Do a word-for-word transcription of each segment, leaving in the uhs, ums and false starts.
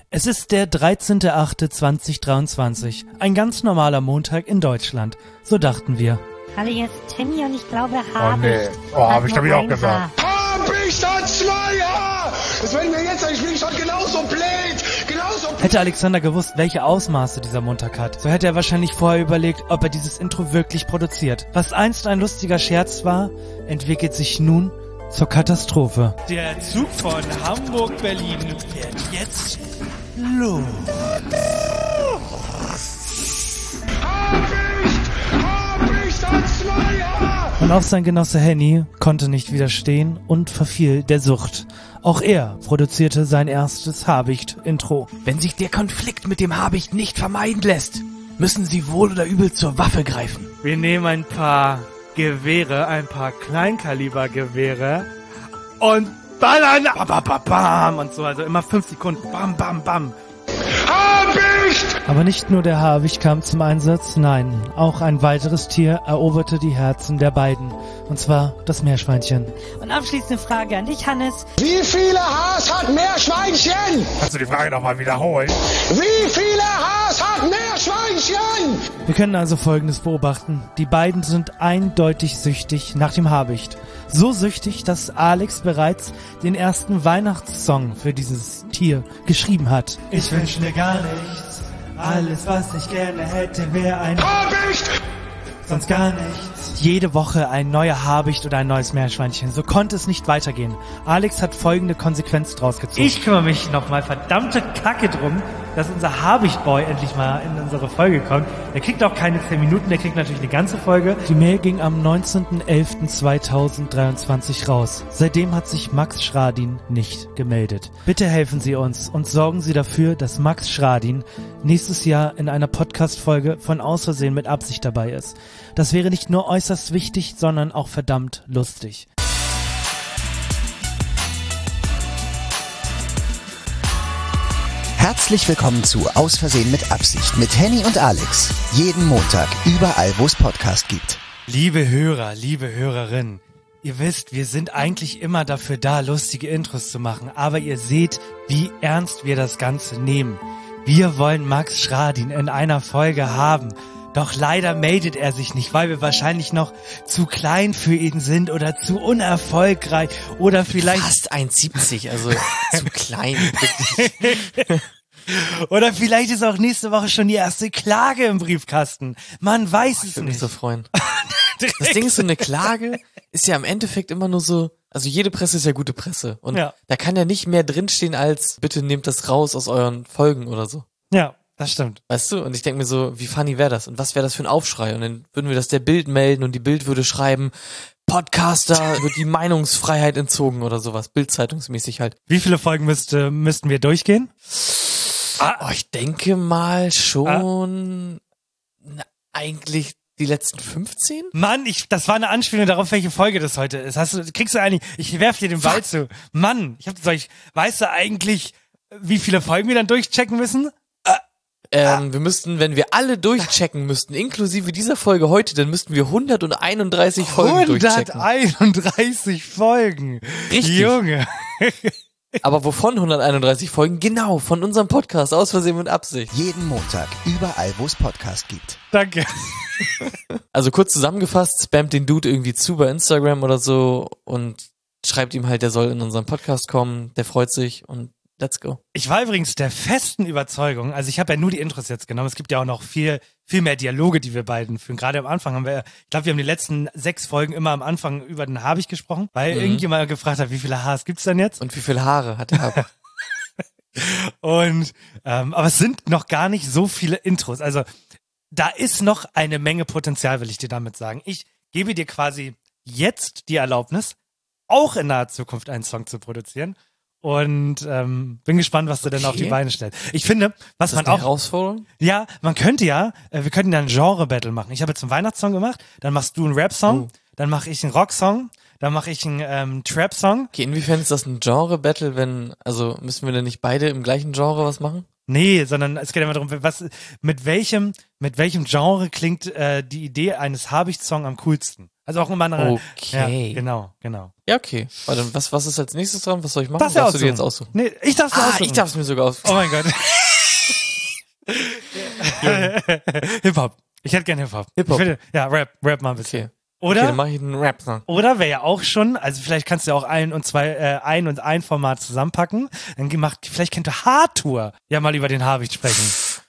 Es ist der dreizehnter achter zweitausenddreiundzwanzig. Ein ganz normaler Montag in Deutschland. So dachten wir. Hallo, hier ist Timmy und ich glaube, Oh Habicht. nee, oh, hab ich hat hab ich nur auch ein gesagt. Haar. Habicht hat zwei Haar! Das wenn mir jetzt, ich bin schon genauso blöd, genauso blöd. Hätte Alexander gewusst, welche Ausmaße dieser Montag hat, so hätte er wahrscheinlich vorher überlegt, ob er dieses Intro wirklich produziert. Was einst ein lustiger Scherz war, entwickelt sich nun zur Katastrophe. Der Zug von Hamburg-Berlin fährt jetzt los. Habicht! Habicht hat zwei Haar! Und auch sein Genosse Henny konnte nicht widerstehen und verfiel der Sucht. Auch er produzierte sein erstes Habicht-Intro. Wenn sich der Konflikt mit dem Habicht nicht vermeiden lässt, müssen sie wohl oder übel zur Waffe greifen. Wir nehmen ein paar Gewehre, ein paar Kleinkalibergewehre und ballern bam, bam, bam, bam und so, also immer fünf Sekunden, bam, bam, bam. Habicht! Aber nicht nur der Habicht kam zum Einsatz, nein, auch ein weiteres Tier eroberte die Herzen der beiden, und zwar das Meerschweinchen. Und abschließende Frage an dich, Hannes. Wie viele Haars hat Meerschweinchen? Kannst du die Frage nochmal wiederholen? Wie viele Haars hat Meerschweinchen? Wir können also Folgendes beobachten. Die beiden sind eindeutig süchtig nach dem Habicht. So süchtig, dass Alex bereits den ersten Weihnachtssong für dieses Tier geschrieben hat. Ich wünsche mir gar nichts. Alles, was ich gerne hätte, wäre ein Habicht! sonst gar nichts. Jede Woche ein neuer Habicht oder ein neues Meerschweinchen. So konnte es nicht weitergehen. Alex hat folgende Konsequenz draus gezogen. Ich kümmere mich nochmal verdammte Kacke drum, dass unser Habichtboy endlich mal in unsere Folge kommt. Der kriegt auch keine zehn Minuten, der kriegt natürlich eine ganze Folge. Die Mail ging am neunzehnten elften zweitausenddreiundzwanzig raus. Seitdem hat sich Max Schradin nicht gemeldet. Bitte helfen Sie uns und sorgen Sie dafür, dass Max Schradin nächstes Jahr in einer Podcast-Folge von Aus Versehen mit Absicht dabei ist. Das wäre nicht nur äußerst wichtig, sondern auch verdammt lustig. Herzlich willkommen zu Aus Versehen mit Absicht mit Henny und Alex. Jeden Montag, überall wo es Podcast gibt. Liebe Hörer, liebe Hörerinnen, ihr wisst, wir sind eigentlich immer dafür da, lustige Intros zu machen, aber ihr seht, wie ernst wir das Ganze nehmen. Wir wollen Max Schradin in einer Folge haben. Doch leider meldet er sich nicht, weil wir wahrscheinlich noch zu klein für ihn sind oder zu unerfolgreich oder vielleicht... Fast eins siebzig, also zu klein. Wirklich. Oder vielleicht ist auch nächste Woche schon die erste Klage im Briefkasten. Man weiß Ich es würde mich nicht. so freuen. Das Ding ist, so eine Klage ist ja im Endeffekt immer nur so, also jede Presse ist ja gute Presse. Und Ja. da kann ja nicht mehr drinstehen als, bitte nehmt das raus aus euren Folgen oder so. Ja, das stimmt. Weißt du? Und ich denke mir so, wie funny wäre das? Und was wäre das für ein Aufschrei? Und dann würden wir das der Bild melden und die Bild würde schreiben, Podcaster wird die Meinungsfreiheit entzogen oder sowas. Bildzeitungsmäßig halt. Wie viele Folgen müsste, müssten wir durchgehen? Oh, ich denke mal schon na, eigentlich die letzten fünfzehn? Mann, ich, das war eine Anspielung darauf, welche Folge das heute ist. Hast du, kriegst du eigentlich, ich werf dir den Ball zu. Mann, ich hab, soll ich, weißt du eigentlich, wie viele Folgen wir dann durchchecken müssen? Ähm, wir müssten, wenn wir alle durchchecken müssten, inklusive dieser Folge heute, dann müssten wir hunderteinunddreißig Folgen durchchecken. hunderteinunddreißig Folgen. Richtig. Junge. Aber wovon hunderteinunddreißig Folgen? Genau, von unserem Podcast, aus Versehen mit Absicht. Jeden Montag, überall wo es Podcast gibt. Danke. Also kurz zusammengefasst, spammt den Dude irgendwie zu bei Instagram oder so und schreibt ihm halt, der soll in unseren Podcast kommen, der freut sich und let's go. Ich war übrigens der festen Überzeugung, also ich habe ja nur die Intros jetzt genommen, es gibt ja auch noch viel viel mehr Dialoge, die wir beiden führen. Gerade am Anfang haben wir, ich glaube, wir haben die letzten sechs Folgen immer am Anfang über den Habicht gesprochen, weil Mhm. irgendjemand gefragt hat, wie viele Haars gibt's denn jetzt? Und wie viele Haare hat er ab? Und ähm, aber es sind noch gar nicht so viele Intros. Also da ist noch eine Menge Potenzial, will ich dir damit sagen. Ich gebe dir quasi jetzt die Erlaubnis, auch in naher Zukunft einen Song zu produzieren. Und ähm, bin gespannt, was du denn auf die Okay. Beine stellst. Ich finde, was Ist das man eine auch, Herausforderung? ja, man könnte ja, äh, wir könnten ja ein Genre-Battle machen. Ich habe jetzt einen Weihnachtssong gemacht, dann machst du einen Rap-Song, Oh. dann mache ich einen Rock-Song, dann mache ich einen ähm, Trap-Song. Okay, inwiefern ist das ein Genre-Battle, wenn, also müssen wir denn nicht beide im gleichen Genre was machen? Nee, sondern es geht immer darum, was, mit welchem, mit welchem Genre klingt äh, die Idee eines Habicht-Song am coolsten? Also auch immer eine. Okay. Ja, genau, genau. Ja, okay. Warte, was, was ist als nächstes dran? Was soll ich machen? Das darfst du dir jetzt aussuchen? Nee, ich darf's mir ah, aussuchen. ich darf es mir sogar aussuchen. Oh mein Gott. Hip-Hop. Ich hätte gerne Hip-Hop. Hip-Hop. Ich würde, ja, Rap, Rap mal ein bisschen. Okay. Oder? Okay, dann mache ich einen Rap-Song. Oder wäre ja auch schon, also vielleicht kannst du ja auch ein und zwei, äh, ein und ein Format zusammenpacken. Dann gemacht, vielleicht könnte Haartour ja mal über den Haarwicht sprechen.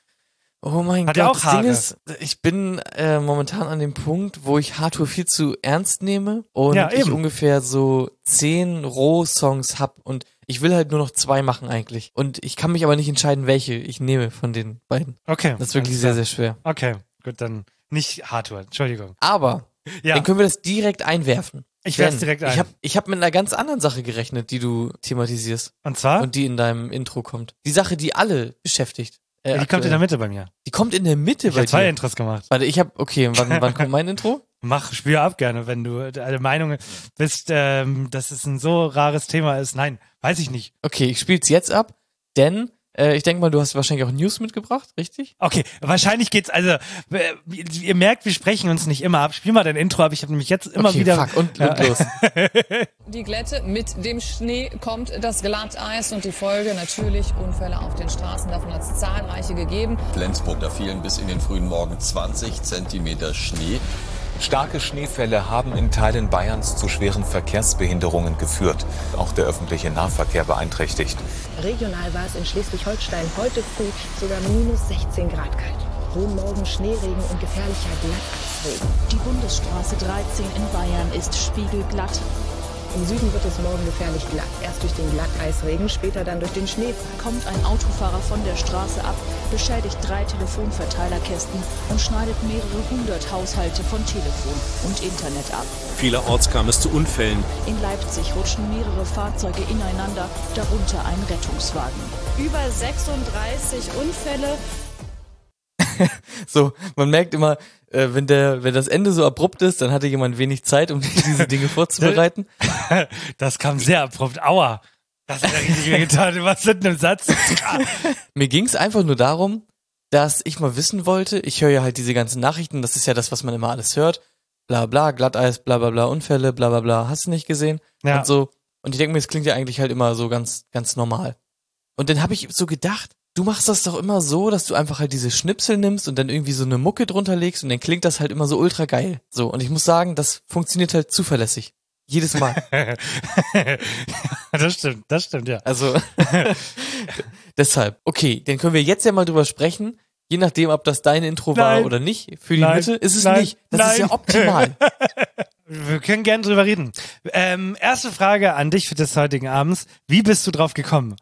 Oh mein Hat Gott, er auch das Haare? Ding ist, ich bin äh, momentan an dem Punkt, wo ich Hardtour viel zu ernst nehme und Ja, ich eben. ungefähr so zehn Roh-Songs hab und ich will halt nur noch zwei machen eigentlich. Und ich kann mich aber nicht entscheiden, welche ich nehme von den beiden. Okay. Das ist wirklich alles sehr, klar. sehr schwer. Okay, gut, dann nicht Haartour, Entschuldigung. Aber Ja, dann können wir das direkt einwerfen. ich werf's Denn direkt ein. Ich habe ich hab mit einer ganz anderen Sache gerechnet, die du thematisierst und zwar? und die in deinem Intro kommt. Die Sache, die alle beschäftigt. Äh, Ja, die kommt in aktuell. der Mitte bei mir. Die kommt in der Mitte Ich bei habe zwei dir. Intros gemacht. Warte, ich habe okay, wann, wann kommt mein Intro? Mach, spiel ab gerne, wenn du der Meinung bist, ähm, dass es ein so rares Thema ist. Nein, weiß ich nicht. Okay, ich spiel's jetzt ab, denn äh, ich denke mal, du hast wahrscheinlich auch News mitgebracht, richtig? Okay, wahrscheinlich geht's, also, äh, ihr merkt, wir sprechen uns nicht immer ab. Spiel mal dein Intro ab. Ich habe nämlich jetzt immer okay, wieder... Fuck, und, Ja. und los. Die Glätte mit dem Schnee kommt das Glatteis und die Folge natürlich Unfälle auf den Straßen. Davon hat es zahlreiche gegeben. Flensburg, da fielen bis in den frühen Morgen zwanzig Zentimeter Schnee. Starke Schneefälle haben in Teilen Bayerns zu schweren Verkehrsbehinderungen geführt. Auch der öffentliche Nahverkehr beeinträchtigt. Regional war es in Schleswig-Holstein heute früh sogar minus sechzehn Grad kalt. Hohen Morgen Schneeregen und gefährlicher Glatteisregen. Die Bundesstraße dreizehn in Bayern ist spiegelglatt. Im Süden wird es morgen gefährlich glatt. Erst durch den Glatteisregen, später dann durch den Schneefall. Kommt ein Autofahrer von der Straße ab, beschädigt drei Telefonverteilerkästen und schneidet mehrere hundert Haushalte von Telefon und Internet ab. Vielerorts kam es zu Unfällen. In Leipzig rutschen mehrere Fahrzeuge ineinander, darunter ein Rettungswagen. Über sechsunddreißig Unfälle. So, man merkt immer, äh, wenn der, wenn das Ende so abrupt ist, dann hatte jemand wenig Zeit, um diese Dinge vorzubereiten. Das kam sehr abrupt. Aua. Das hat ja richtig wehgetan. Was mit einem Satz? Mir ging's einfach nur darum, dass ich mal wissen wollte, ich höre ja halt diese ganzen Nachrichten, das ist ja das, was man immer alles hört. Bla bla, Glatteis, bla bla bla, Unfälle, bla bla bla, hast du nicht gesehen? Ja. Und so. Und ich denke mir, es klingt ja eigentlich halt immer so ganz, ganz normal. Und dann habe ich so gedacht, du machst das doch immer so, dass du einfach halt diese Schnipsel nimmst und dann irgendwie so eine Mucke drunter legst und dann klingt das halt immer so ultra geil. So, und ich muss sagen, das funktioniert halt zuverlässig. Jedes Mal. Das stimmt, das stimmt, ja. Also, deshalb. Okay, dann können wir jetzt ja mal drüber sprechen, je nachdem, ob das dein Intro war Nein. oder nicht. Für die Nein. Mitte ist es Nein. nicht. Das Nein. ist ja optimal. Wir können gerne drüber reden. Ähm, erste Frage an dich für des heutigen Abends. Wie bist du drauf gekommen?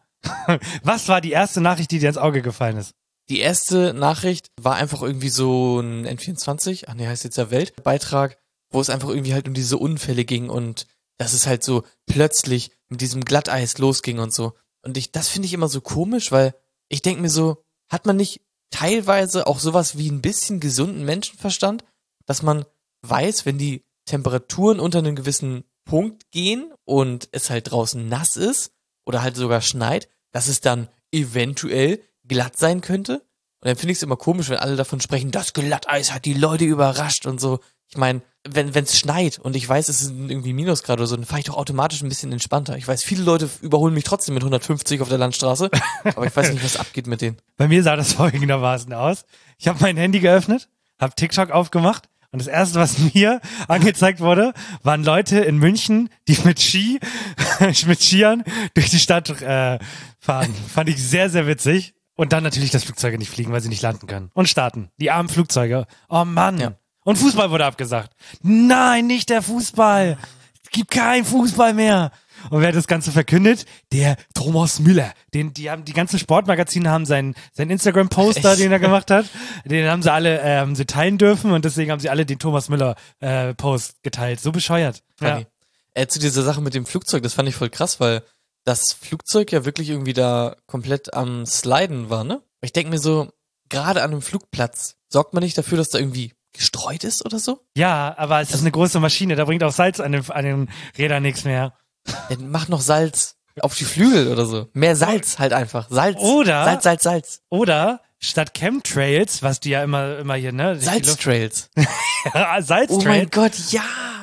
Was war die erste Nachricht, die dir ins Auge gefallen ist? Die erste Nachricht war einfach irgendwie so ein N vierundzwanzig, ach nee, heißt jetzt ja Weltbeitrag, wo es einfach irgendwie halt um diese Unfälle ging und dass es halt so plötzlich mit diesem Glatteis losging und so. Und ich, das finde ich immer so komisch, weil ich denke mir so, hat man nicht teilweise auch sowas wie ein bisschen gesunden Menschenverstand, dass man weiß, wenn die Temperaturen unter einen gewissen Punkt gehen und es halt draußen nass ist oder halt sogar schneit, dass es dann eventuell glatt sein könnte. Und dann finde ich es immer komisch, wenn alle davon sprechen, das Glatteis hat die Leute überrascht und so. Ich meine, wenn es schneit und ich weiß, es sind irgendwie Minusgrad oder so, dann fahre ich doch automatisch ein bisschen entspannter. Ich weiß, viele Leute überholen mich trotzdem mit hundertfünfzig auf der Landstraße, aber ich weiß nicht, was abgeht mit denen. Bei mir sah das folgendermaßen aus. Ich habe mein Handy geöffnet, habe TikTok aufgemacht und das erste, was mir angezeigt wurde, waren Leute in München, die mit Ski, mit Skiern durch die Stadt äh, fahren. Fand ich sehr, sehr witzig. Und dann natürlich, dass Flugzeuge nicht fliegen, weil sie nicht landen können. Und starten. Die armen Flugzeuge. Oh Mann. Ja. Und Fußball wurde abgesagt. Nein, nicht der Fußball. Es gibt keinen Fußball mehr. Und wer hat das Ganze verkündet? Der Thomas Müller. Den, die haben, die ganzen Sportmagazine haben seinen, seinen Instagram-Poster, den er gemacht hat, den haben sie alle, äh, haben sie teilen dürfen und deswegen haben sie alle den Thomas Müller, äh, Post geteilt. So bescheuert. Funny. Ja. Äh, zu dieser Sache mit dem Flugzeug, das fand ich voll krass, weil das Flugzeug ja wirklich irgendwie da komplett am Sliden war, ne? Ich denke mir so, gerade an einem Flugplatz, sorgt man nicht dafür, dass da irgendwie gestreut ist oder so? Ja, aber es ist eine große Maschine, da bringt auch Salz an den, an den Rädern nichts mehr. Dann mach noch Salz auf die Flügel oder so. Mehr Salz halt einfach. Salz. Oder, Salz, Salz, Salz. Oder statt Chemtrails, was die ja immer, immer hier, ne? Salztrails. Salztrails. Oh mein Gott, ja.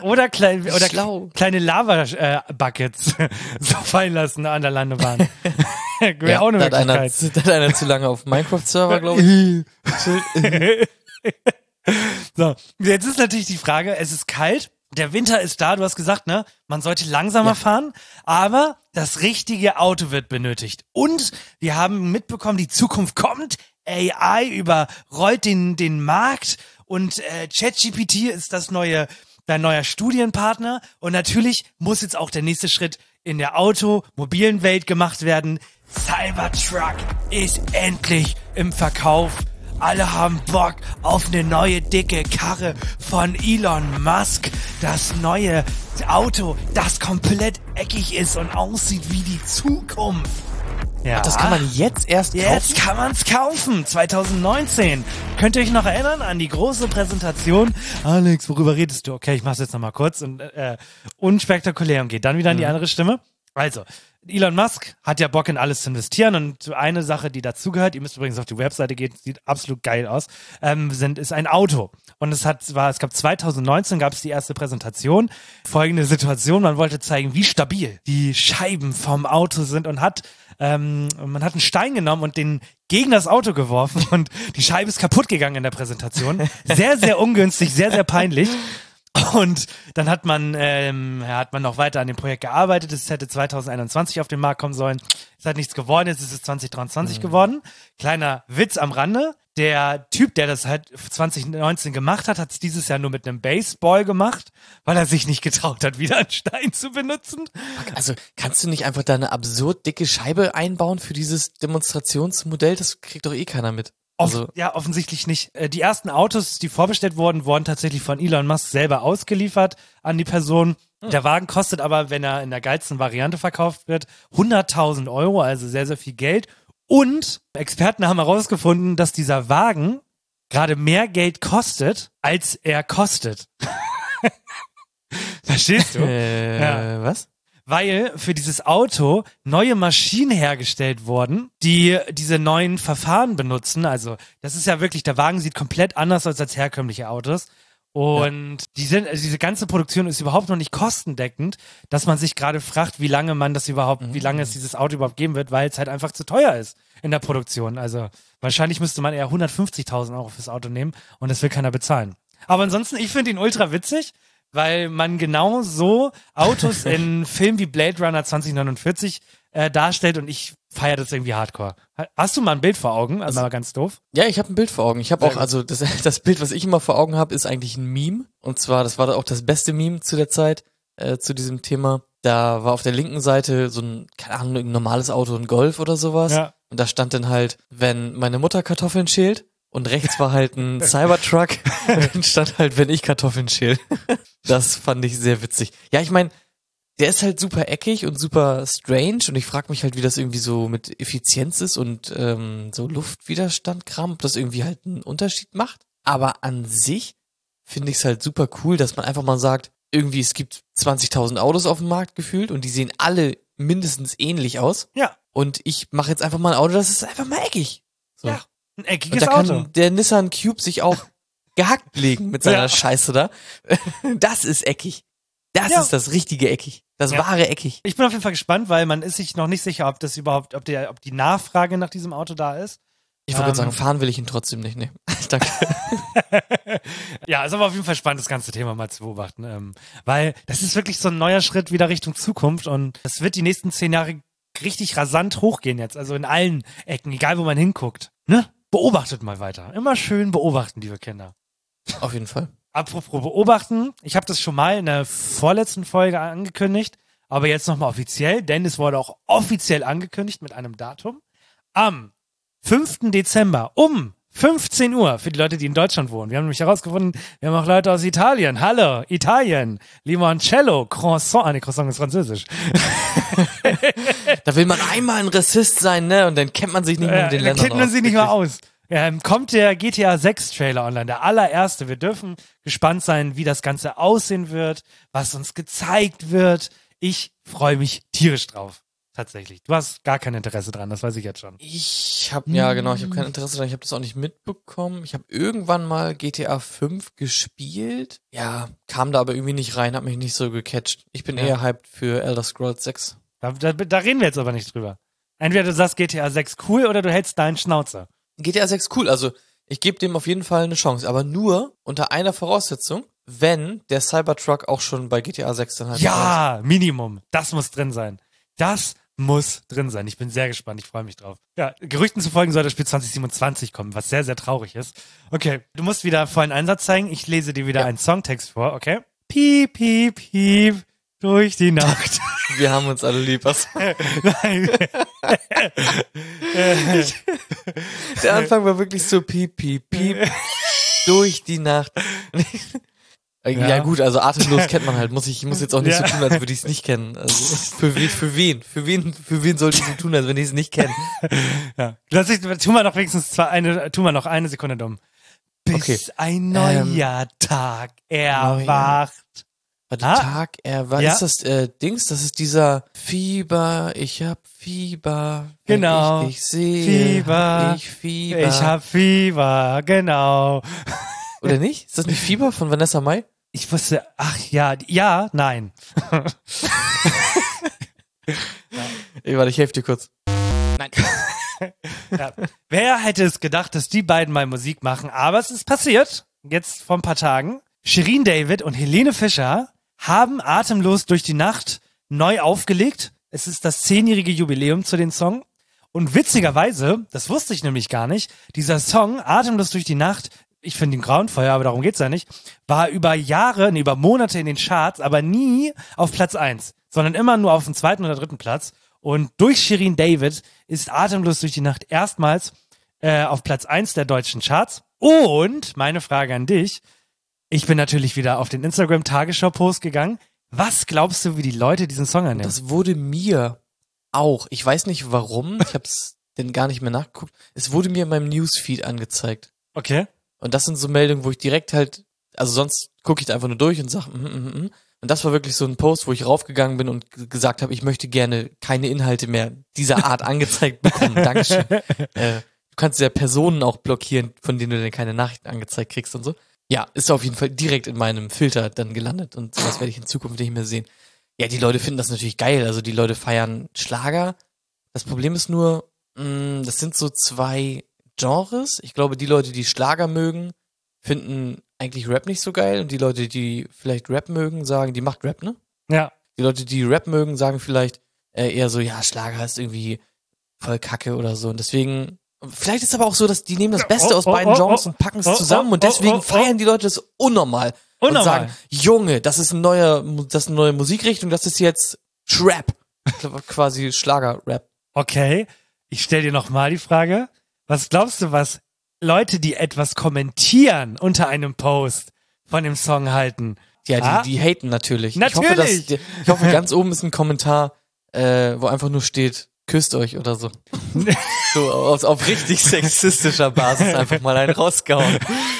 oder klein, oder Schlau. kleine Lava-Buckets äh, so fallen lassen an der Landebahn. Wäre ja, auch eine da hat einer, Möglichkeit. da hat einer zu lange auf Minecraft-Server, glaube ich. So, jetzt ist natürlich die Frage, es ist kalt, der Winter ist da, du hast gesagt, ne, man sollte langsamer ja. fahren, aber das richtige Auto wird benötigt. Und wir haben mitbekommen, die Zukunft kommt, A I überrollt den, den Markt und äh, ChatGPT ist das neue, dein neuer Studienpartner und natürlich muss jetzt auch der nächste Schritt in der automobilen Welt gemacht werden. Cybertruck ist endlich im Verkauf. Alle haben Bock auf eine neue dicke Karre von Elon Musk. Das neue Auto, das komplett eckig ist und aussieht wie die Zukunft. Ja. Das kann man jetzt erst kaufen? Jetzt kann man's kaufen. zwanzig neunzehn. Könnt ihr euch noch erinnern an die große Präsentation? Alex, worüber redest du? Okay, ich mach's jetzt nochmal kurz und äh, unspektakulär und geht dann wieder in die mhm. andere Stimme. Also, Elon Musk hat ja Bock in alles zu investieren und eine Sache, die dazugehört, ihr müsst übrigens auf die Webseite gehen, sieht absolut geil aus, ähm, sind, ist ein Auto. Und es hat, war, es gab zwanzig neunzehn gab es die erste Präsentation. Folgende Situation, man wollte zeigen, wie stabil die Scheiben vom Auto sind und hat, ähm, man hat einen Stein genommen und den gegen das Auto geworfen und die Scheibe ist kaputt gegangen in der Präsentation. Sehr, sehr ungünstig, sehr, sehr peinlich. Und dann hat man, ähm, ja, hat man noch weiter an dem Projekt gearbeitet. Es hätte zwanzig einundzwanzig auf den Markt kommen sollen. Es hat nichts geworden. Jetzt ist es zwanzig dreiundzwanzig mhm. geworden. Kleiner Witz am Rande. Der Typ, der das halt zwanzig neunzehn gemacht hat, hat es dieses Jahr nur mit einem Baseball gemacht, weil er sich nicht getraut hat, wieder einen Stein zu benutzen. Also kannst du nicht einfach da eine absurd dicke Scheibe einbauen für dieses Demonstrationsmodell? Das kriegt doch eh keiner mit. Also Off- ja, offensichtlich nicht. Die ersten Autos, die vorbestellt wurden, wurden tatsächlich von Elon Musk selber ausgeliefert an die Person. Hm. Der Wagen kostet aber, wenn er in der geilsten Variante verkauft wird, hunderttausend Euro, also sehr, sehr viel Geld. Und Experten haben herausgefunden, dass dieser Wagen gerade mehr Geld kostet, als er kostet. Verstehst du? Äh, ja. Was? Weil für dieses Auto neue Maschinen hergestellt wurden, die diese neuen Verfahren benutzen. Also das ist ja wirklich, der Wagen sieht komplett anders aus als herkömmliche Autos. Und ja. die sind, also diese ganze Produktion ist überhaupt noch nicht kostendeckend, dass man sich gerade fragt, wie lange man das überhaupt, mhm. wie lange es dieses Auto überhaupt geben wird, weil es halt einfach zu teuer ist in der Produktion. Also wahrscheinlich müsste man eher hundertfünfzigtausend Euro fürs Auto nehmen und das will keiner bezahlen. Aber ansonsten, ich finde ihn ultra witzig, weil man genau so Autos in Filmen wie Blade Runner zwanzig neunundvierzig äh, darstellt und ich feiere das irgendwie hardcore. Hast du mal ein Bild vor Augen? Also mal ganz doof. Ja, ich habe ein Bild vor Augen. Ich habe auch, also das, das Bild, was ich immer vor Augen habe, ist eigentlich ein Meme. Und zwar, das war auch das beste Meme zu der Zeit, äh, zu diesem Thema. Da war auf der linken Seite so ein, keine Ahnung, ein normales Auto, ein Golf oder sowas. Ja. Und da stand dann halt, wenn meine Mutter Kartoffeln schält. Und rechts war halt ein Cybertruck. Und dann stand halt, wenn ich Kartoffeln schäle. Das fand ich sehr witzig. Ja, ich meine, der ist halt super eckig und super strange. Und ich frage mich halt, wie das irgendwie so mit Effizienz ist und ähm, so Luftwiderstandkram, ob das irgendwie halt einen Unterschied macht. Aber an sich finde ich es halt super cool, dass man einfach mal sagt, irgendwie es gibt zwanzigtausend Autos auf dem Markt gefühlt und die sehen alle mindestens ähnlich aus. Ja. Und ich mache jetzt einfach mal ein Auto, das ist einfach mal eckig. So. Ja. Ein eckiges und da Auto. kann der Nissan Cube sich auch gehackt legen mit seiner ja. Scheiße da. Das ist eckig. Das ja. ist das richtige eckig. Das ja. wahre eckig. Ich bin auf jeden Fall gespannt, weil man ist sich noch nicht sicher, ob das überhaupt, ob der, ob die Nachfrage nach diesem Auto da ist. Ich wollte ähm, sagen, fahren will ich ihn trotzdem nicht. Nee. Danke. Ja, ist aber auf jeden Fall spannend, das ganze Thema mal zu beobachten. Ähm, weil das ist wirklich so ein neuer Schritt wieder Richtung Zukunft und das wird die nächsten zehn Jahre richtig rasant hochgehen jetzt. Also in allen Ecken, egal wo man hinguckt. Ne? Beobachtet mal weiter. Immer schön beobachten, liebe Kinder. Auf jeden Fall. Apropos beobachten, ich habe das schon mal in der vorletzten Folge angekündigt, aber jetzt nochmal offiziell, denn es wurde auch offiziell angekündigt mit einem Datum. Am fünften Dezember um fünfzehn Uhr für die Leute, die in Deutschland wohnen. Wir haben nämlich herausgefunden, wir haben auch Leute aus Italien. Hallo, Italien. Limoncello, Croissant. Ah, ne, Croissant ist französisch. Da will man einmal ein Rassist sein, ne? Und dann kennt man sich nicht mehr mit den äh, Ländern aus. Da kennt man aus. sich nicht mehr aus. Ähm, kommt der G T A sechs Trailer online, der allererste. Wir dürfen gespannt sein, wie das Ganze aussehen wird, was uns gezeigt wird. Ich freue mich tierisch drauf. tatsächlich. Du hast gar kein Interesse dran, das weiß ich jetzt schon. Ich habe, ja genau, ich habe kein Interesse dran, ich habe das auch nicht mitbekommen. Ich habe irgendwann mal G T A fünf gespielt. Ja, kam da aber irgendwie nicht rein, hat mich nicht so gecatcht. Ich bin ja. eher hyped für Elder Scrolls sechs. Da, da, da reden wir jetzt aber nicht drüber. Entweder du sagst G T A sechs cool oder du hältst deinen Schnauzer. G T A sechs cool, also ich gebe dem auf jeden Fall eine Chance, aber nur unter einer Voraussetzung, wenn der Cybertruck auch schon bei G T A sechs dann halt ja, Minimum. Das muss drin sein. Das muss drin sein. Ich bin sehr gespannt. Ich freue mich drauf. Ja, Gerüchten zufolge soll das Spiel zwanzig siebenundzwanzig kommen, was sehr, sehr traurig ist. Okay, du musst wieder vollen Einsatz zeigen. Ich lese dir wieder ja. einen Songtext vor, okay? Piep, piep, piep, durch die Nacht. Wir haben uns alle lieb. Was? Nein. Der Anfang war wirklich so piep, piep, piep, durch die Nacht. Ja. ja gut, also atemlos kennt man halt. Muss ich muss jetzt auch nicht ja. so tun, als würde ich es nicht kennen. Also für, we, für wen? Für wen? Für wen sollte ich so tun, als wenn ich es nicht kenne? Ja. Lass ich, tun wir noch wenigstens zwei, eine, tun wir noch eine Sekunde dumm. Bis okay. ein neuer ähm, Tag erwacht. Warte, ah? Tag erwacht. Ja? Ist das äh, Dings? Das ist dieser Fieber. Ich hab Fieber. Genau. Ich dich sehe. Fieber. Ich Fieber. Ich hab Fieber. Genau. Oder nicht? Ist das nicht Fieber von Vanessa Mai? Ich wusste, ach ja, ja, nein. Ey, warte, ich helfe dir kurz. Nein. Ja. Wer hätte es gedacht, dass die beiden mal Musik machen? Aber es ist passiert, jetzt vor ein paar Tagen. Shirin David und Helene Fischer haben Atemlos durch die Nacht neu aufgelegt. Es ist das zehnjährige Jubiläum zu den Song. Und witzigerweise, das wusste ich nämlich gar nicht, dieser Song Atemlos durch die Nacht, ich finde ihn grauenvoll, aber darum geht's ja nicht, war über Jahre, nee, über Monate in den Charts, aber nie auf Platz eins, sondern immer nur auf dem zweiten oder dritten Platz. Und durch Shirin David ist Atemlos durch die Nacht erstmals äh, auf Platz eins der deutschen Charts. Und meine Frage an dich, ich bin natürlich wieder auf den Instagram-Tagesschau-Post gegangen. Was glaubst du, wie die Leute diesen Song annehmen? Das wurde mir auch, ich weiß nicht warum, ich hab's denn gar nicht mehr nachgeguckt, es wurde mir in meinem Newsfeed angezeigt. Okay. Und das sind so Meldungen, wo ich direkt halt, also sonst gucke ich da einfach nur durch und sag, mm, mm, mm. Und das war wirklich so ein Post, wo ich raufgegangen bin und g- gesagt habe, ich möchte gerne keine Inhalte mehr dieser Art angezeigt bekommen. Dankeschön. Äh, du kannst ja Personen auch blockieren, von denen du dann keine Nachrichten angezeigt kriegst und so. Ja, ist auf jeden Fall direkt in meinem Filter dann gelandet und sowas werde ich in Zukunft nicht mehr sehen. Ja, die Leute finden das natürlich geil, also die Leute feiern Schlager. Das Problem ist nur, mh, das sind so zwei Genres. Ich glaube, die Leute, die Schlager mögen, finden eigentlich Rap nicht so geil und die Leute, die vielleicht Rap mögen, sagen, die macht Rap, ne? Ja. Die Leute, die Rap mögen, sagen vielleicht äh, eher so, ja, Schlager ist irgendwie voll Kacke oder so und deswegen, vielleicht ist es aber auch so, dass die nehmen das Beste oh, aus oh, beiden oh, Genres oh, und packen es oh, zusammen oh, und deswegen oh, oh, feiern die Leute das unnormal, unnormal und sagen, Junge, das ist ein neuer, das ist eine neue Musikrichtung, das ist jetzt Trap, quasi Schlager-Rap. Okay, ich stell dir nochmal die Frage, was glaubst du, was Leute, die etwas kommentieren unter einem Post von dem Song halten? Ja, die, ah? die haten natürlich. Natürlich. Ich hoffe, dass, ich hoffe, ganz oben ist ein Kommentar, äh, wo einfach nur steht, küsst euch oder so. So auf, auf richtig sexistischer Basis einfach mal einen rausgehauen.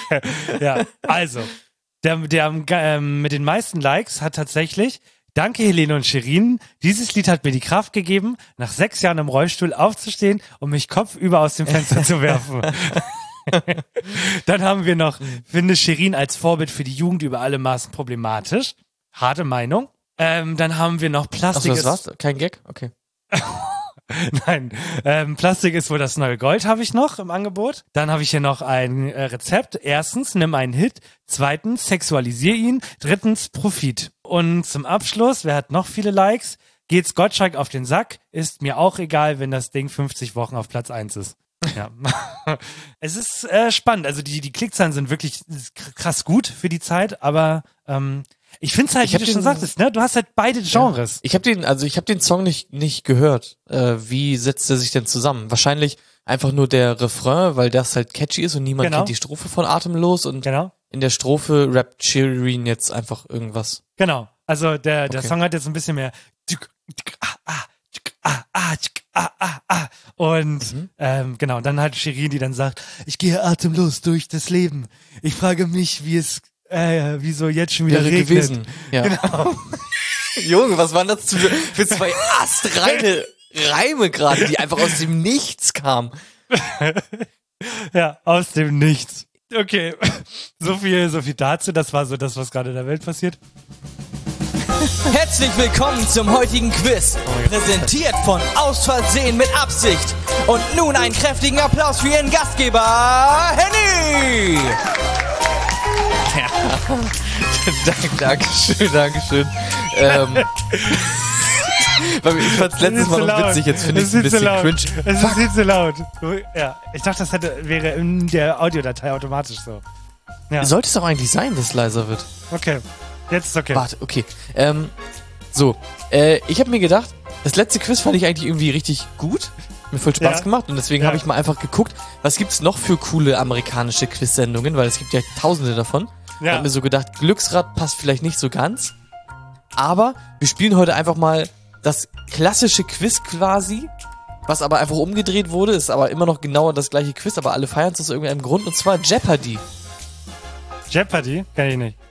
Ja, also, der, der ähm, mit den meisten Likes hat tatsächlich, danke Helene und Shirin, dieses Lied hat mir die Kraft gegeben, nach sechs Jahren im Rollstuhl aufzustehen und mich kopfüber aus dem Fenster zu werfen. Dann haben wir noch, finde Shirin als Vorbild für die Jugend über alle Maßen problematisch. Harte Meinung. Ähm, dann haben wir noch Plastik. Ach so, das war's? Kein Gag? Okay. Nein, ähm, Plastik ist wohl das neue Gold, habe ich noch im Angebot. Dann habe ich hier noch ein äh, Rezept. Erstens, nimm einen Hit. Zweitens, sexualisier ihn. Drittens, Profit. Und zum Abschluss, wer hat noch viele Likes? Geht's Gottschalk auf den Sack? Ist mir auch egal, wenn das Ding fünfzig Wochen auf Platz eins ist. Ja. Es ist äh, spannend. Also die, die Klickzahlen sind wirklich krass gut für die Zeit, aber ähm, ich finde es halt, ich wie du schon sagtest, ne? Du hast halt beide Genres. Ja. Ich habe den, also ich habe den Song nicht nicht gehört. Äh, wie setzt er sich denn zusammen? Wahrscheinlich einfach nur der Refrain, weil das halt catchy ist und niemand genau. kennt die Strophe von Atemlos und genau. in der Strophe rappt Shirin jetzt einfach irgendwas. Genau. Also der der okay. Song hat jetzt ein bisschen mehr und mhm. ähm, genau, dann halt Shirin, die dann sagt, ich gehe atemlos durch das Leben. Ich frage mich, wie es äh, wie so jetzt schon wieder Wäre regnet. Gewesen. Ja. Genau. Junge, was waren das für zwei astreine Reime gerade, die einfach aus dem Nichts kamen. Ja, aus dem Nichts. Okay, so viel, so viel dazu. Das war so das, was gerade in der Welt passiert. Herzlich willkommen zum heutigen Quiz. Präsentiert von Aus Versehen mit Absicht. Und nun einen kräftigen Applaus für Ihren Gastgeber, Henny! Ja. Dank, Dankeschön, Dankeschön. Ähm, ich fand's letztes Mal noch witzig, jetzt finde ich es ein bisschen cringe. Es ist viel zu laut. Ja, ich dachte, das hätte, wäre in der Audiodatei automatisch so. Ja. Sollte es doch eigentlich sein, dass es leiser wird. Okay, jetzt ist okay. Warte, okay. Ähm, so, äh, ich habe mir gedacht, das letzte Quiz fand ich eigentlich irgendwie richtig gut. Mir voll Spaß ja. gemacht und deswegen ja. habe ich mal einfach geguckt, was gibt's noch für coole amerikanische Quiz-Sendungen, weil es gibt ja tausende davon. Ja. Ich habe mir so gedacht, Glücksrad passt vielleicht nicht so ganz, aber wir spielen heute einfach mal das klassische Quiz quasi, was aber einfach umgedreht wurde, ist aber immer noch genauer das gleiche Quiz, aber alle feiern es aus irgendeinem Grund, und zwar Jeopardy. Jeopardy? Kenn ich nicht.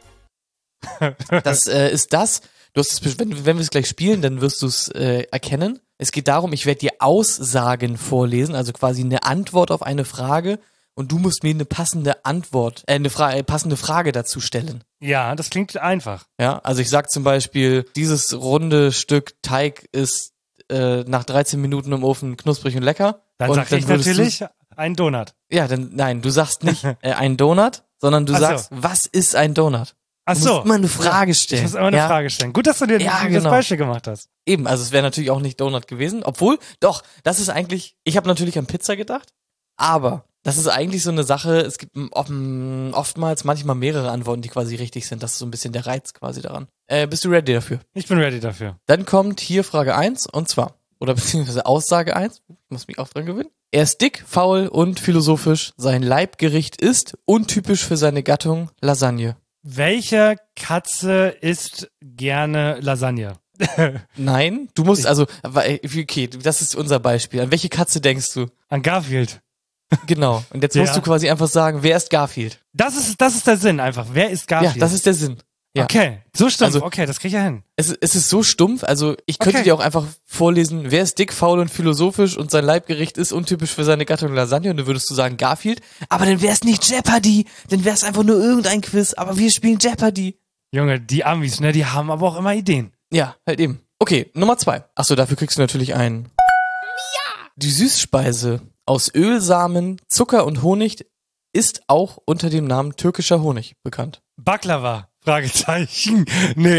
Das äh, ist das, du hast es, wenn, wenn wir es gleich spielen, dann wirst du es äh, erkennen. Es geht darum, ich werde dir Aussagen vorlesen, also quasi eine Antwort auf eine Frage, und du musst mir eine passende Antwort, äh, eine Fra- äh, passende Frage dazu stellen. Ja, das klingt einfach. Ja, also ich sag zum Beispiel, dieses runde Stück Teig ist äh, nach dreizehn Minuten im Ofen knusprig und lecker. Dann und sag dann ich natürlich ein Donut. Ja, dann nein, du sagst nicht äh, ein Donut, sondern du Ach sagst, so. was ist ein Donut? Ach du so. musst immer eine Frage stellen. Ich muss immer eine ja? Frage stellen. Gut, dass du dir ja, das genau. Beispiel gemacht hast. Eben, also es wäre natürlich auch nicht Donut gewesen, obwohl, doch, das ist eigentlich, ich habe natürlich an Pizza gedacht, aber das ist eigentlich so eine Sache, es gibt oftmals manchmal mehrere Antworten, die quasi richtig sind. Das ist so ein bisschen der Reiz quasi daran. Äh, bist du ready dafür? Ich bin ready dafür. Dann kommt hier Frage eins, und zwar, oder beziehungsweise Aussage eins, ich muss mich auch dran gewöhnen. Er ist dick, faul und philosophisch. Sein Leibgericht ist untypisch für seine Gattung Lasagne. Welche Katze isst gerne Lasagne? Nein, du musst also, okay, das ist unser Beispiel. An welche Katze denkst du? An Garfield. Genau. Und jetzt ja. musst du quasi einfach sagen, wer ist Garfield? Das ist, das ist der Sinn einfach. Wer ist Garfield? Ja, das ist der Sinn. Ja. Okay, so stumpf. Also, okay, das krieg ich ja hin. Es, es ist so stumpf, also ich könnte okay. dir auch einfach vorlesen, wer ist dick, faul und philosophisch und sein Leibgericht ist untypisch für seine Gattung Lasagne, und dann würdest du sagen Garfield, aber dann wär's nicht Jeopardy, dann wär's einfach nur irgendein Quiz, aber wir spielen Jeopardy. Junge, die Amis, ne, die haben aber auch immer Ideen. Ja, halt eben. Okay, Nummer zwei. Achso, dafür kriegst du natürlich ein... Ja! Die Süßspeise aus Öl, Samen, Zucker und Honig ist auch unter dem Namen türkischer Honig bekannt. Baklava. Fragezeichen. Nee.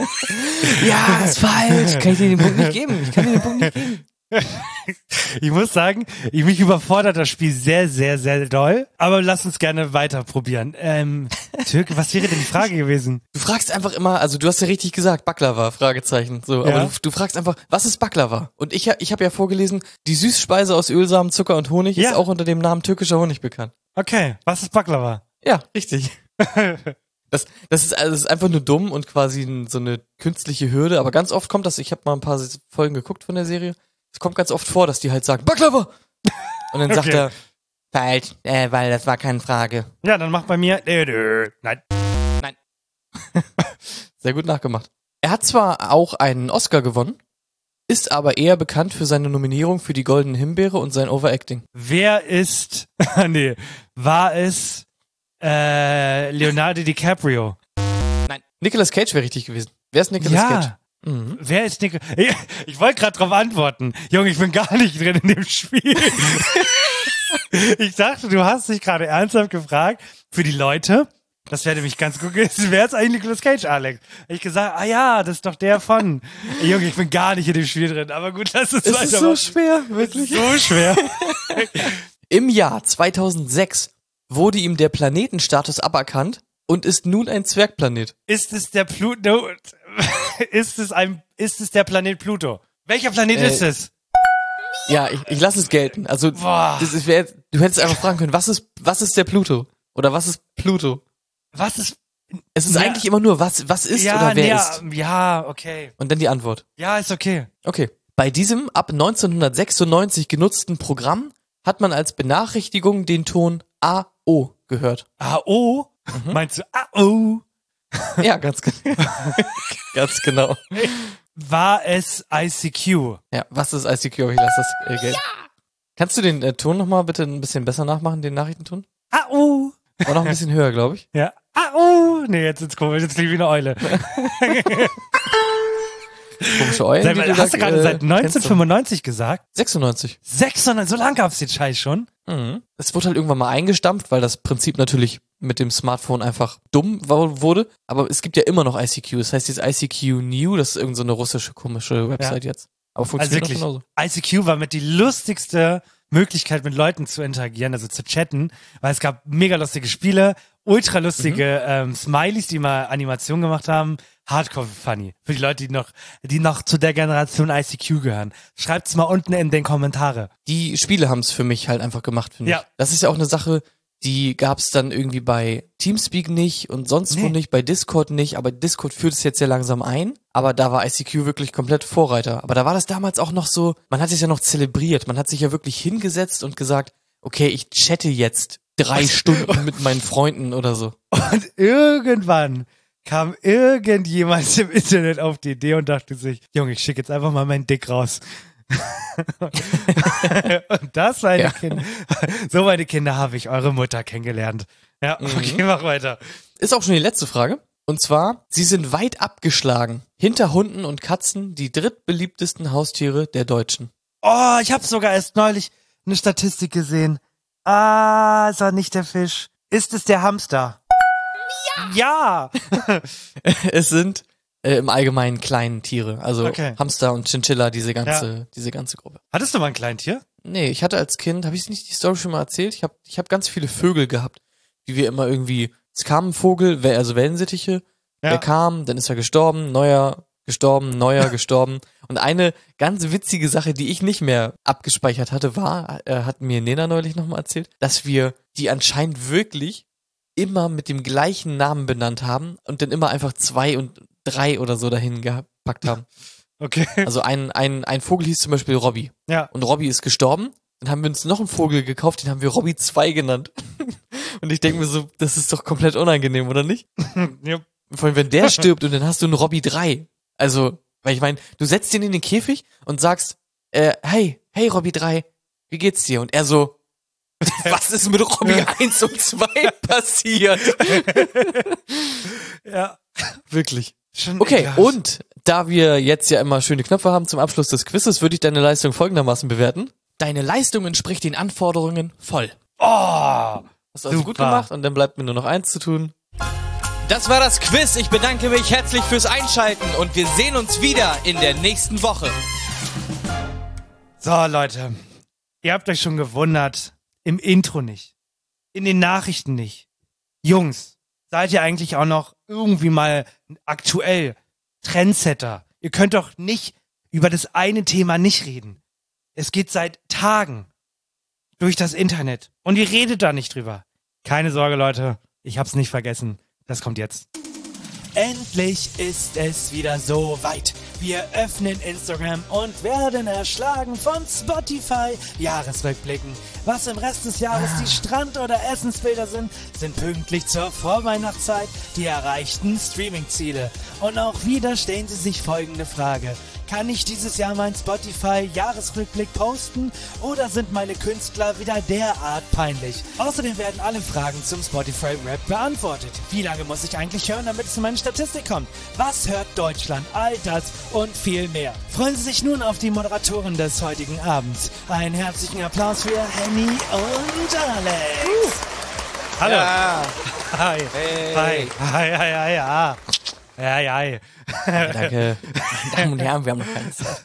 Ja, ist falsch. Kann ich dir den Punkt nicht geben. Ich kann dir den Punkt nicht geben. Ich muss sagen, ich mich überfordert das Spiel sehr, sehr, sehr doll. Aber lass uns gerne weiter probieren. Ähm, Türke, was wäre denn die Frage gewesen? Du fragst einfach immer, also du hast ja richtig gesagt, Baklava, Fragezeichen. So, ja? aber du, du fragst einfach, was ist Baklava? Und ich, ich habe ja vorgelesen, die Süßspeise aus Ölsamen, Zucker und Honig ja. ist auch unter dem Namen türkischer Honig bekannt. Okay, was ist Baklava? Ja, richtig. Das, das, ist, also das ist einfach nur dumm und quasi so eine künstliche Hürde, aber ganz oft kommt das, ich habe mal ein paar Folgen geguckt von der Serie, es kommt ganz oft vor, dass die halt sagen, Baklava! Und dann sagt okay. er, falsch, äh, weil das war keine Frage. Ja, dann mach bei mir, nö, nö, nein. Nein. Sehr gut nachgemacht. Er hat zwar auch einen Oscar gewonnen, ist aber eher bekannt für seine Nominierung für die Goldene Himbeere und sein Overacting. Wer ist, nee, war es Äh, Leonardo DiCaprio? Nein. Nicolas Cage wäre richtig gewesen. Wer ist Nicolas ja. Cage? Mhm. Wer ist Nicolas? Ich, ich wollte gerade drauf antworten. Junge, ich bin gar nicht drin in dem Spiel. Ich dachte, du hast dich gerade ernsthaft gefragt, für die Leute, das wäre nämlich ganz gut gewesen, wer ist eigentlich Nicolas Cage, Alex? Ich gesagt, ah ja, das ist doch der von. Ey, Junge, ich bin gar nicht in dem Spiel drin, aber gut, lass uns weiter. Es ist so schwer, wirklich. So schwer. Im Jahr zweitausendsechs wurde ihm der Planetenstatus aberkannt und ist nun ein Zwergplanet. Ist es der Pluto? Ist es ein, ist es der Planet Pluto? Welcher Planet äh, ist es? Ja, ich, ich lasse es gelten. Also, das ist, wär, du hättest einfach fragen können, was ist, was ist der Pluto? Oder was ist Pluto? Was ist? Es ist ja, eigentlich immer nur, was, was ist ja, oder wer ja, ist. Ja, okay. Und dann die Antwort. Ja, ist okay. Okay. Bei diesem ab neunzehnhundertsechsundneunzig genutzten Programm hat man als Benachrichtigung den Ton A O gehört. A O? Mhm. Meinst du A O? Ja, ganz genau. Ganz genau. war es I C Q? Ja, was ist I C Q? Ich lasse das äh, Geld. Ja! Kannst du den äh, Ton nochmal bitte ein bisschen besser nachmachen, den Nachrichtenton? Au! War noch ein bisschen höher, glaube ich. Ja. Au! Nee, jetzt ist komisch, jetzt klingt wie eine Eule. Komische Eulen. Seit, hast du, du gerade äh, seit neunzehnhundertfünfundneunzig gesagt? sechsundneunzig. sechshundert, so lange gab's den Scheiß schon? Mhm. Es wurde halt irgendwann mal eingestampft, weil das Prinzip natürlich mit dem Smartphone einfach dumm wurde. Aber es gibt ja immer noch I C Q. Das heißt jetzt I C Q New, das ist irgend so eine russische komische Website ja. jetzt. Aber funktioniert also wirklich, genauso. I C Q war mit die lustigste Möglichkeit, mit Leuten zu interagieren, also zu chatten, weil es gab mega lustige Spiele, ultra lustige mhm. ähm, Smileys, die mal Animationen gemacht haben. Hardcore funny. Für die Leute, die noch, die noch zu der Generation I C Q gehören. Schreibt's mal unten in den Kommentare. Die Spiele haben's für mich halt einfach gemacht, finde ja. ich. Das ist ja auch eine Sache, die gab's dann irgendwie bei Teamspeak nicht und sonst nee. wo nicht, bei Discord nicht, aber Discord führt es jetzt ja langsam ein. Aber da war I C Q wirklich komplett Vorreiter. Aber da war das damals auch noch so, man hat es ja noch zelebriert. Man hat sich ja wirklich hingesetzt und gesagt, okay, ich chatte jetzt drei Stunden mit meinen Freunden oder so. Und irgendwann kam irgendjemand im Internet auf die Idee und dachte sich, Junge, ich schicke jetzt einfach mal meinen Dick raus. Und das, meine ja. Kinder, so meine Kinder habe ich eure Mutter kennengelernt. Ja, okay, mhm. mach weiter. Ist auch schon die letzte Frage. Und zwar, sie sind weit abgeschlagen. Hinter Hunden und Katzen die drittbeliebtesten Haustiere der Deutschen. Oh, ich habe sogar erst neulich eine Statistik gesehen. Ah, ist doch nicht der Fisch. Ist es der Hamster? Ja! Ja. Es sind äh, im Allgemeinen kleinen Tiere. Also okay. Hamster und Chinchilla, diese ganze, ja. diese ganze Gruppe. Hattest du mal ein Kleintier? Nee, ich hatte als Kind, habe ich nicht die Story schon mal erzählt? Ich habe ich hab ganz viele Vögel gehabt, die wir immer irgendwie, es kam ein Vogel, also Wellensittiche, ja. der kam, dann ist er gestorben, neuer gestorben, neuer gestorben. Und eine ganz witzige Sache, die ich nicht mehr abgespeichert hatte, war, äh, hat mir Nena neulich nochmal erzählt, dass wir die anscheinend wirklich immer mit dem gleichen Namen benannt haben und dann immer einfach zwei und drei oder so dahin gepackt haben. Okay. Also ein, ein, ein Vogel hieß zum Beispiel Robby. Ja. Und Robby ist gestorben. Dann haben wir uns noch einen Vogel gekauft, den haben wir Robby zwei genannt. Und ich denke mir so, das ist doch komplett unangenehm, oder nicht? Ja. Vor allem, wenn der stirbt und dann hast du einen Robby drei. Also, weil ich meine, du setzt ihn in den Käfig und sagst, äh, hey, hey Robby drei, wie geht's dir? Und er so, was ist mit Robby eins und zwei passiert? Ja. Wirklich. Schon okay, egal. Und da wir jetzt ja immer schöne Knöpfe haben zum Abschluss des Quizzes, würde ich deine Leistung folgendermaßen bewerten. Deine Leistung entspricht den Anforderungen voll. Oh, hast du also super. Gut gemacht und dann bleibt mir nur noch eins zu tun. Das war das Quiz. Ich bedanke mich herzlich fürs Einschalten und wir sehen uns wieder in der nächsten Woche. So, Leute. Ihr habt euch schon gewundert. Im Intro nicht. In den Nachrichten nicht. Jungs, seid ihr eigentlich auch noch irgendwie mal aktuell Trendsetter? Ihr könnt doch nicht über das eine Thema nicht reden. Es geht seit Tagen durch das Internet und ihr redet da nicht drüber. Keine Sorge, Leute. Ich hab's nicht vergessen. Das kommt jetzt. Endlich ist es wieder so weit. Wir öffnen Instagram und werden erschlagen von Spotify. Jahresrückblicken. Was im Rest des Jahres die Strand- oder Essensbilder sind, sind pünktlich zur Vorweihnachtszeit die erreichten Streaming-Ziele. Und auch wieder stellen Sie sich folgende Frage. Kann ich dieses Jahr meinen Spotify-Jahresrückblick posten oder sind meine Künstler wieder derart peinlich? Außerdem werden alle Fragen zum Spotify-Rap beantwortet. Wie lange muss ich eigentlich hören, damit es in meine Statistik kommt? Was hört Deutschland? All das und viel mehr. Freuen Sie sich nun auf die Moderatoren des heutigen Abends. Einen herzlichen Applaus für Henny und Alex. Uh. Hallo. Ja. Hi. Hey. Hi. Hi, hi, hi, ja. Ja, ja. ja. Danke. Meine Damen und Herren, wir haben noch keine Zeit.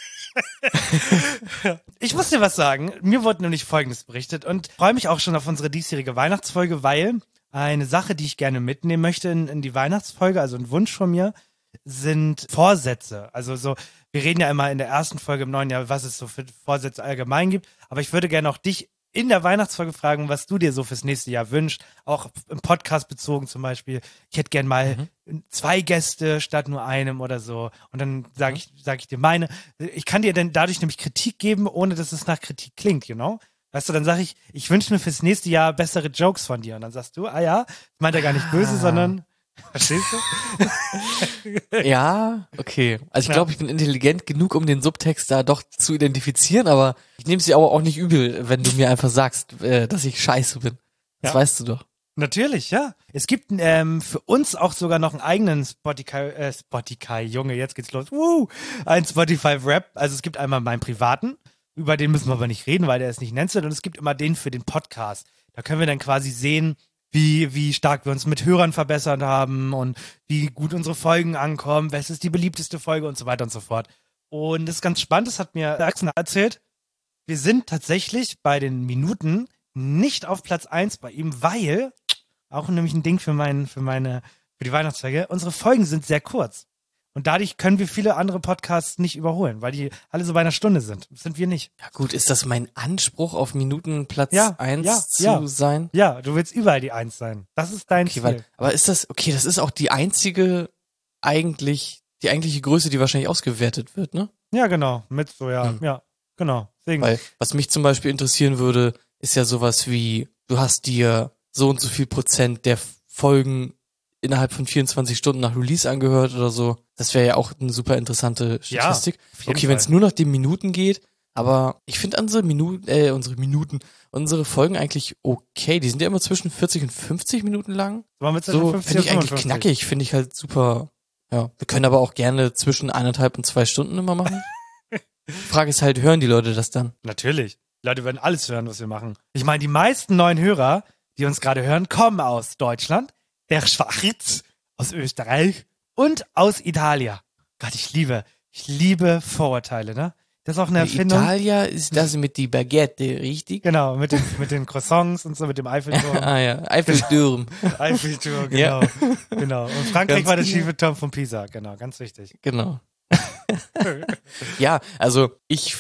Ich muss dir was sagen. Mir wurde nämlich Folgendes berichtet und freue mich auch schon auf unsere diesjährige Weihnachtsfolge, weil eine Sache, die ich gerne mitnehmen möchte in, in die Weihnachtsfolge, also ein Wunsch von mir, sind Vorsätze. Also so, wir reden ja immer in der ersten Folge im neuen Jahr, was es so für Vorsätze allgemein gibt, aber ich würde gerne auch dich in der Weihnachtsfolge fragen, was du dir so fürs nächste Jahr wünschst, auch im Podcast bezogen zum Beispiel. Ich hätte gern mal mhm. zwei Gäste statt nur einem oder so. Und dann sage ich, sag ich dir meine. Ich kann dir dann dadurch nämlich Kritik geben, ohne dass es nach Kritik klingt, you know? Weißt du, dann sage ich, ich wünsche mir fürs nächste Jahr bessere Jokes von dir. Und dann sagst du, ah ja, das meint er gar nicht böse, ah. sondern Verstehst du? Ja, okay. Also ich Ja. glaube, ich bin intelligent genug, um den Subtext da doch zu identifizieren, aber ich nehme es dir aber auch nicht übel, wenn du mir einfach sagst, äh, dass ich scheiße bin. Das Ja. weißt du doch. Natürlich, ja. Es gibt ähm, für uns auch sogar noch einen eigenen Spotify, äh, Spotify, Junge, jetzt geht's los. Woo! Ein Spotify-Rap. Also es gibt einmal meinen privaten, über den müssen wir aber nicht reden, weil der ist nicht nennenswert. Und es gibt immer den für den Podcast. Da können wir dann quasi sehen, wie, wie stark wir uns mit Hörern verbessert haben und wie gut unsere Folgen ankommen, was ist die beliebteste Folge und so weiter und so fort. Und das ist ganz spannend, das hat mir Axel erzählt. Wir sind tatsächlich bei den Minuten nicht auf Platz eins bei ihm, weil, auch nämlich ein Ding für, mein, für meine, für die Weihnachtstage, unsere Folgen sind sehr kurz. Und dadurch können wir viele andere Podcasts nicht überholen, weil die alle so bei einer Stunde sind. Das sind wir nicht. Ja gut, ist das mein Anspruch, auf Minutenplatz Ja, eins ja, zu ja. sein? Ja, du willst überall die Eins sein. Das ist dein Okay, Ziel. weil, aber ist das, okay, das ist auch die einzige, eigentlich, die eigentliche Größe, die wahrscheinlich ausgewertet wird, ne? Ja, genau. Mit so, ja, Hm. ja, genau. Deswegen. Weil, was mich zum Beispiel interessieren würde, ist ja sowas wie, du hast dir so und so viel Prozent der Folgen innerhalb von vierundzwanzig Stunden nach Release angehört oder so. Das wäre ja auch eine super interessante Statistik. Ja, auf jeden okay, wenn es Fall. nur nach den Minuten geht, aber ich finde unsere Minuten, äh, unsere Minuten, unsere Folgen eigentlich okay. Die sind ja immer zwischen vierzig und fünfzig Minuten lang. Waren wir zwischen So fünfzig finde ich und eigentlich fünfundfünfzig. knackig, finde ich halt super. Ja, wir können aber auch gerne zwischen eineinhalb und zwei Stunden immer machen. Frage ist halt, hören die Leute das dann? Natürlich. Die Leute werden alles hören, was wir machen. Ich meine, die meisten neuen Hörer, die uns gerade hören, kommen aus Deutschland, der Schweiz, aus Österreich und aus Italien. Gott, ich liebe, ich liebe Vorurteile, ne? Das ist auch eine Erfindung. Italia ist das mit die Baguette, richtig? Genau, mit den, mit den Croissants und so, mit dem Eiffelturm. Ah ja, Eiffelturm. Eiffelturm, genau. Ja. Genau. Und Frankreich Ganz war der genau. schiefe Turm von Pisa, genau, ganz wichtig. Genau. Ja, also ich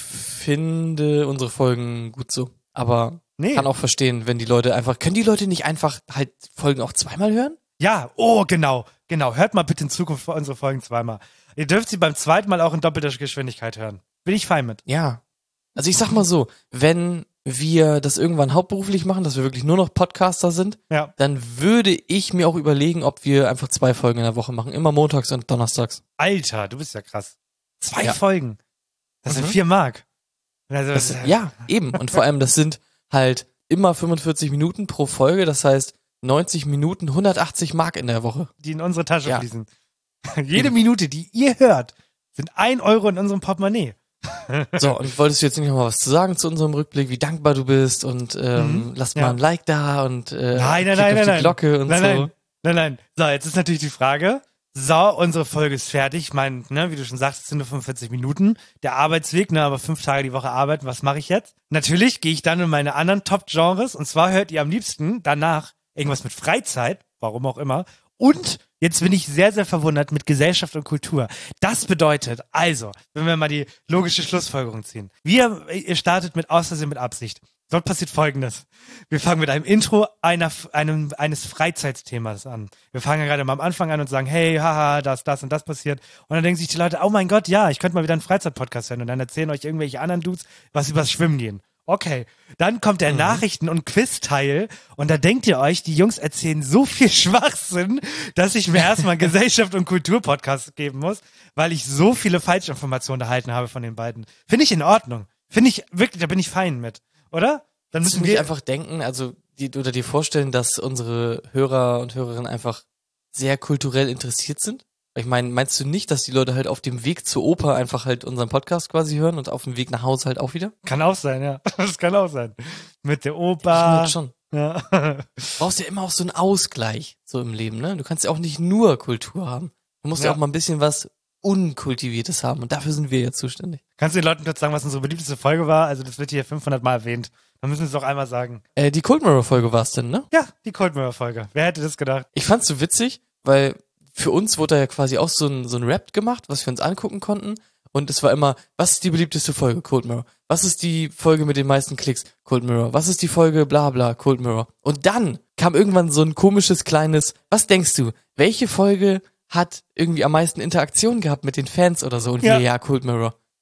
finde unsere Folgen gut so, aber Nee. kann auch verstehen, wenn die Leute einfach, können die Leute nicht einfach halt Folgen auch zweimal hören? Ja, oh, genau, genau. Hört mal bitte in Zukunft unsere Folgen zweimal. Ihr dürft sie beim zweiten Mal auch in doppelter Geschwindigkeit hören. Bin ich fein mit. Ja. Also ich sag mal so, wenn wir das irgendwann hauptberuflich machen, dass wir wirklich nur noch Podcaster sind, Ja. dann würde ich mir auch überlegen, ob wir einfach zwei Folgen in der Woche machen. Immer montags und donnerstags. Alter, du bist ja krass. Zwei Ja. Folgen. Das sind Mhm. vier Mark. Also, Das, ja, eben. Und vor allem, das sind halt immer fünfundvierzig Minuten pro Folge. Das heißt, neunzig Minuten, hundertachtzig Mark in der Woche. die in unsere Tasche Ja. fließen. Jede Minute, die ihr hört, sind ein Euro in unserem Portemonnaie. So, und wolltest du jetzt nicht noch mal was zu sagen zu unserem Rückblick, wie dankbar du bist und ähm, Mhm. lass mal Ja. ein Like da und äh, Nein, nein, klick nein, auf nein, die nein. Glocke und nein, so. nein, nein, nein. So, jetzt ist natürlich die Frage, so, unsere Folge ist fertig. Ich meine, ne, wie du schon sagst, es sind nur fünfundvierzig Minuten. Der Arbeitsweg, ne, aber fünf Tage die Woche arbeiten. Was mache ich jetzt? Natürlich gehe ich dann in meine anderen Top-Genres. Und zwar hört ihr am liebsten danach irgendwas mit Freizeit, warum auch immer. Und jetzt bin ich sehr, sehr verwundert mit Gesellschaft und Kultur. Das bedeutet, also, wenn wir mal die logische Schlussfolgerung ziehen. Wir, ihr startet mit Außersehen mit Absicht. Dort passiert Folgendes. Wir fangen mit einem Intro einer, einem, eines Freizeitthemas an. Wir fangen ja gerade mal am Anfang an und sagen, hey, haha, das, das und das passiert. Und dann denken sich die Leute, oh mein Gott, ja, ich könnte mal wieder einen Freizeitpodcast hören. Und dann erzählen euch irgendwelche anderen Dudes, was übers Schwimmen gehen. Okay, dann kommt der Nachrichten- und Quiz-Teil und da denkt ihr euch, die Jungs erzählen so viel Schwachsinn, dass ich mir erstmal einen Gesellschaft- und Kultur-Podcast geben muss, weil ich so viele Falschinformationen erhalten habe von den beiden. Finde ich in Ordnung. Finde ich wirklich, da bin ich fein mit. Oder? Dann Müssen müssen wir wir einfach denken, also die, oder dir vorstellen, dass unsere Hörer und Hörerinnen einfach sehr kulturell interessiert sind? Ich meine, meinst du nicht, dass die Leute halt auf dem Weg zur Oper einfach halt unseren Podcast quasi hören und auf dem Weg nach Hause halt auch wieder? Kann auch sein, ja. Das kann auch sein. Mit der Ich Oper. merke schon. Ja. Du brauchst ja immer auch so einen Ausgleich so im Leben, ne? Du kannst ja auch nicht nur Kultur haben. Du musst ja, Ja. auch mal ein bisschen was Unkultiviertes haben und dafür sind wir ja zuständig. Kannst du den Leuten kurz sagen, was unsere beliebteste Folge war? Also das wird hier fünfhundert Mal erwähnt. Dann müssen wir es auch einmal sagen. Äh, die Cold Mirror Folge war es denn, ne? Ja, die Cold Mirror Folge. Wer hätte das gedacht? Ich fand's so witzig, weil für uns wurde da ja quasi auch so ein, so ein Rap gemacht, was wir uns angucken konnten. Und es war immer, was ist die beliebteste Folge? Cold Mirror. Was ist die Folge mit den meisten Klicks? Cold Mirror. Was ist die Folge bla bla? Cold Mirror. Und dann kam irgendwann so ein komisches kleines, was denkst du, welche Folge hat irgendwie am meisten Interaktion gehabt mit den Fans oder so? Und Ja. wir, ja, Cold Mirror.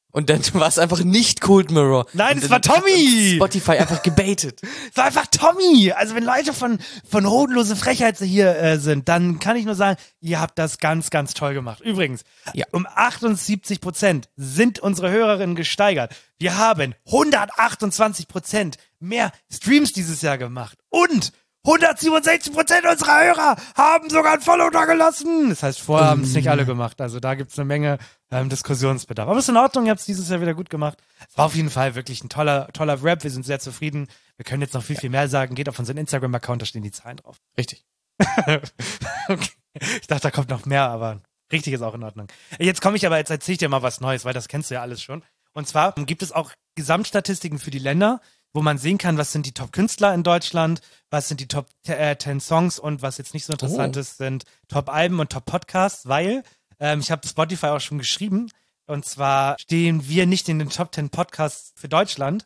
Und dann war es einfach nicht Cold Mirror. Nein, und es war Tommy! Spotify einfach gebaitet. Es war einfach Tommy! Also wenn Leute von, von hodenlose Frechheit hier äh, sind, dann kann ich nur sagen, ihr habt das ganz, ganz toll gemacht. Übrigens, ja. um achtundsiebzig Prozent sind unsere Hörerinnen gesteigert. Wir haben hundertachtundzwanzig Prozent mehr Streams dieses Jahr gemacht. Und hundertsiebenundsechzig Prozent unserer Hörer haben sogar ein Follow da gelassen. Das heißt, vorher haben es nicht alle gemacht. Also da gibt es eine Menge ähm, Diskussionsbedarf. Aber ist in Ordnung, ihr habt es dieses Jahr wieder gut gemacht. Es war auf jeden Fall wirklich ein toller, toller Rap. Wir sind sehr zufrieden. Wir können jetzt noch viel, viel mehr sagen. Geht auf unseren Instagram-Account, da stehen die Zahlen drauf. Richtig. Okay. Ich dachte, da kommt noch mehr, aber richtig ist auch in Ordnung. Jetzt komme ich aber, jetzt erzähle ich dir mal was Neues, weil das kennst du ja alles schon. Und zwar gibt es auch Gesamtstatistiken für die Länder, wo man sehen kann, was sind die Top-Künstler in Deutschland, was sind die Top zehn Songs und was jetzt nicht so interessant Oh. ist, sind Top-Alben und Top-Podcasts, weil ähm, ich habe Spotify auch schon geschrieben und zwar stehen wir nicht in den Top zehn Podcasts für Deutschland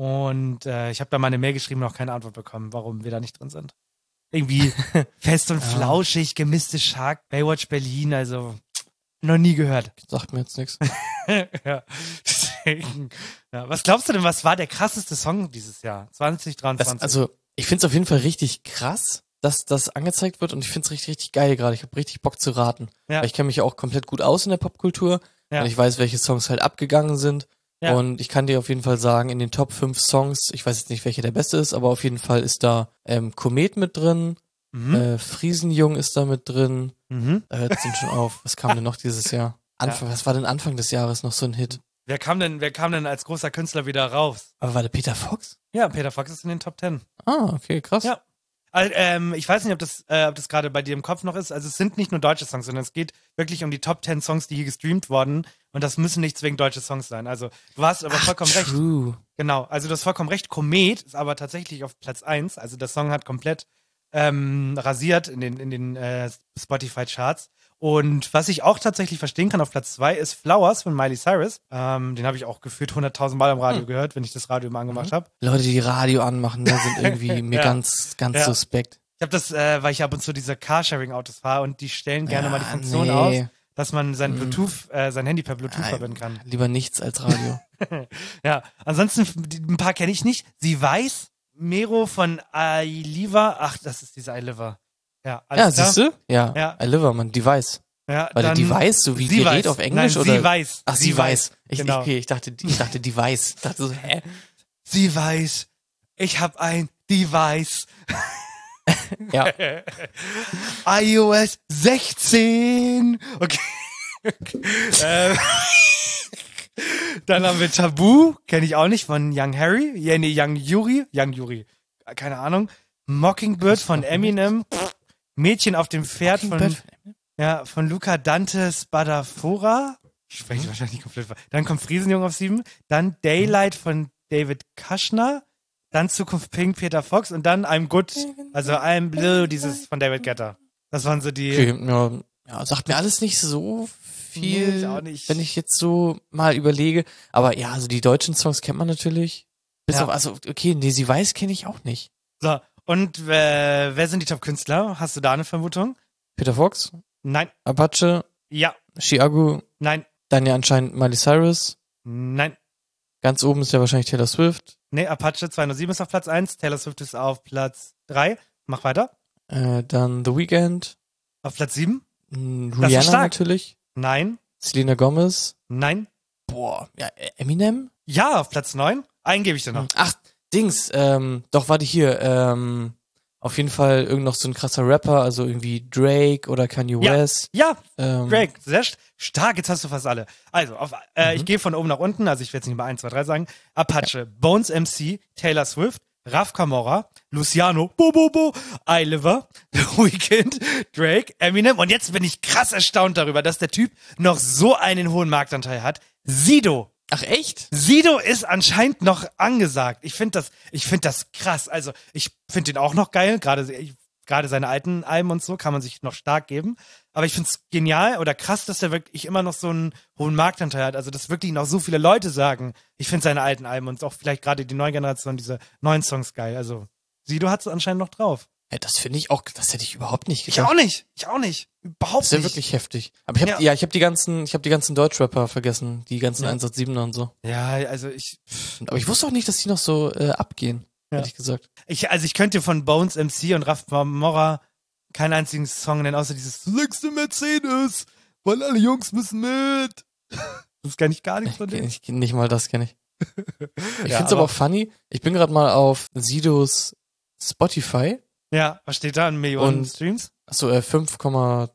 und äh, ich habe da mal eine Mail geschrieben und auch keine Antwort bekommen, warum wir da nicht drin sind. Irgendwie fest und flauschig, gemisste Shark, Baywatch Berlin, also noch nie gehört. Sagt mir jetzt nichts. Ja. Deswegen, ja. Was glaubst du denn, was war der krasseste Song dieses Jahr? zwanzig dreiundzwanzig. Das, also, ich finde es auf jeden Fall richtig krass, dass das angezeigt wird und ich finde es richtig, richtig geil gerade. Ich habe richtig Bock zu raten. Ja. Weil ich kenne mich ja auch komplett gut aus in der Popkultur Ja. und ich weiß, welche Songs halt abgegangen sind. Ja. Und ich kann dir auf jeden Fall sagen, in den Top fünf Songs, ich weiß jetzt nicht, welcher der beste ist, aber auf jeden Fall ist da ähm, Komet mit drin, Mhm. äh, Friesenjung ist da mit drin, Mhm. da hört es denn schon auf. Was kam denn noch dieses Jahr? Anfang, Ja. Was war denn Anfang des Jahres noch so ein Hit? Wer kam denn, wer kam denn als großer Künstler wieder raus? Aber war der Peter Fox? Ja, Peter Fox ist in den Top zehn. Ah, okay, krass. Ja. Also, ähm, ich weiß nicht, ob das, äh, ob das gerade bei dir im Kopf noch ist. Also es sind nicht nur deutsche Songs, sondern es geht wirklich um die Top zehn Songs, die hier gestreamt wurden. Und das müssen nicht zwingend deutsche Songs sein. Also du hast aber Ach, vollkommen recht. true. Genau, also du hast vollkommen recht. Komet ist aber tatsächlich auf Platz eins. Also der Song hat komplett ähm, rasiert in den, in den äh, Spotify-Charts. Und was ich auch tatsächlich verstehen kann auf Platz zwei ist Flowers von Miley Cyrus. Ähm, den habe ich auch gefühlt hunderttausend Mal im Radio Hm. gehört, wenn ich das Radio immer angemacht Mhm. habe. Leute, die Radio anmachen, ne, sind irgendwie mir Ja. ganz, ganz Ja. suspekt. Ich habe das, äh, weil ich ab und zu diese Carsharing-Autos fahre und die stellen gerne Ja, mal die Funktion nee. aus, dass man sein Mhm. Bluetooth, äh, sein Handy per Bluetooth Nein, verbinden kann. Lieber nichts als Radio. Ja, ansonsten die- ein paar kenne ich nicht. Sie weiß, Mero von Ailiva. Ach, das ist diese Ailiva. Ja, alles Ja, klar. siehst du? Ja, Ja. I live man, Device. Ja, Weil der dann- Device, so wie sie Gerät weiß. auf Englisch, Nein, oder? sie weiß. Ach, sie, Sie weiß. weiß. Ich, Genau. okay, ich dachte, ich dachte Device. Ich dachte so, hä? Sie weiß, ich habe ein Device. Ja. iOS sechzehn. Okay. okay. ähm. Dann haben wir Tabu, kenne ich auch nicht, von Young Harry. Ja, nee, Young Yuri. Young Yuri. Keine Ahnung. Mockingbird von Eminem. Mädchen auf dem Pferd von, Mockingbird ja, von Luca Dante Spadafora. Spreche ich wahrscheinlich komplett falsch. Dann kommt Friesenjung auf sieben. Dann Daylight von David Kushner. Dann Zukunft Pink, Peter Fox. Und dann I'm Good, also I'm Blue, dieses von David Guetta. Das waren so die... Okay, ja, ja, sagt mir alles nicht so viel, Nee, ich auch nicht. wenn ich jetzt so mal überlege. Aber ja, also die deutschen Songs kennt man natürlich. Bis Ja. auf, also okay, nee, sie weiß kenne ich auch nicht. So, und äh, wer sind die Top-Künstler? Hast du da eine Vermutung? Peter Fox, Nein. Apache, Ja. Chiago, Nein. dann ja anscheinend Miley Cyrus. Nein. Ganz oben ist ja wahrscheinlich Taylor Swift. Nee, Apache zweihundertsieben ist auf Platz eins. Taylor Swift ist auf Platz drei. Mach weiter. Äh, dann The Weeknd. Auf Platz sieben. Mm, Das ist Rihanna stark. natürlich. Nein. Selena Gomez. Nein. Boah, ja, Eminem? Ja, auf Platz neun. Einen gebe ich dir noch. Ach, Dings, ähm, doch, warte hier, ähm, auf jeden Fall irgend noch so ein krasser Rapper, also irgendwie Drake oder Kanye Ja. West. Ja, Ähm, Drake, sehr st- stark, jetzt hast du fast alle. Also, auf, äh, ich gehe von oben nach unten, also ich werde jetzt nicht mal eins, zwei, drei sagen. Apache, Bones M C, Taylor Swift, Raf Camora, Luciano, Bo Bo Bo, Iliver, The Weeknd, Drake, Eminem und jetzt bin ich krass erstaunt darüber, dass der Typ noch so einen hohen Marktanteil hat. Sido. Ach echt? Sido ist anscheinend noch angesagt. Ich finde das, ich finde das krass. Also ich finde den auch noch geil. Gerade, ich- gerade seine alten Alben und so kann man sich noch stark geben. Aber ich finde es genial oder krass, dass er wirklich immer noch so einen hohen Marktanteil hat. Also dass wirklich noch so viele Leute sagen, ich finde seine alten Alben und auch vielleicht gerade die neue Generation, diese neuen Songs geil. Also Sido hat es anscheinend noch drauf. Ja, das finde ich auch, das hätte ich überhaupt nicht gedacht. Ich auch nicht, ich auch nicht. Überhaupt nicht. Das ist ja nicht. wirklich heftig. Aber ich habe ja. ja, ich habe die ganzen, ich habe die ganzen Deutschrapper vergessen, die ganzen ja. eins acht siebener und so. Ja, also ich. Aber ich wusste auch nicht, dass die noch so äh, abgehen, ja. ehrlich gesagt. Ich, also ich könnte von Bones M C und Raf Camora keinen einzigen Song nennen, außer dieses Sechste Mercedes, weil alle Jungs müssen mit. Das kenne ich gar nicht von denen. Ich, nicht mal das kenne ich. Ich ja, finde es aber auch funny. Ich bin gerade mal auf Sidos Spotify. Ja, was steht da? Ein Millionen und, Streams? Achso, äh, fünf Komma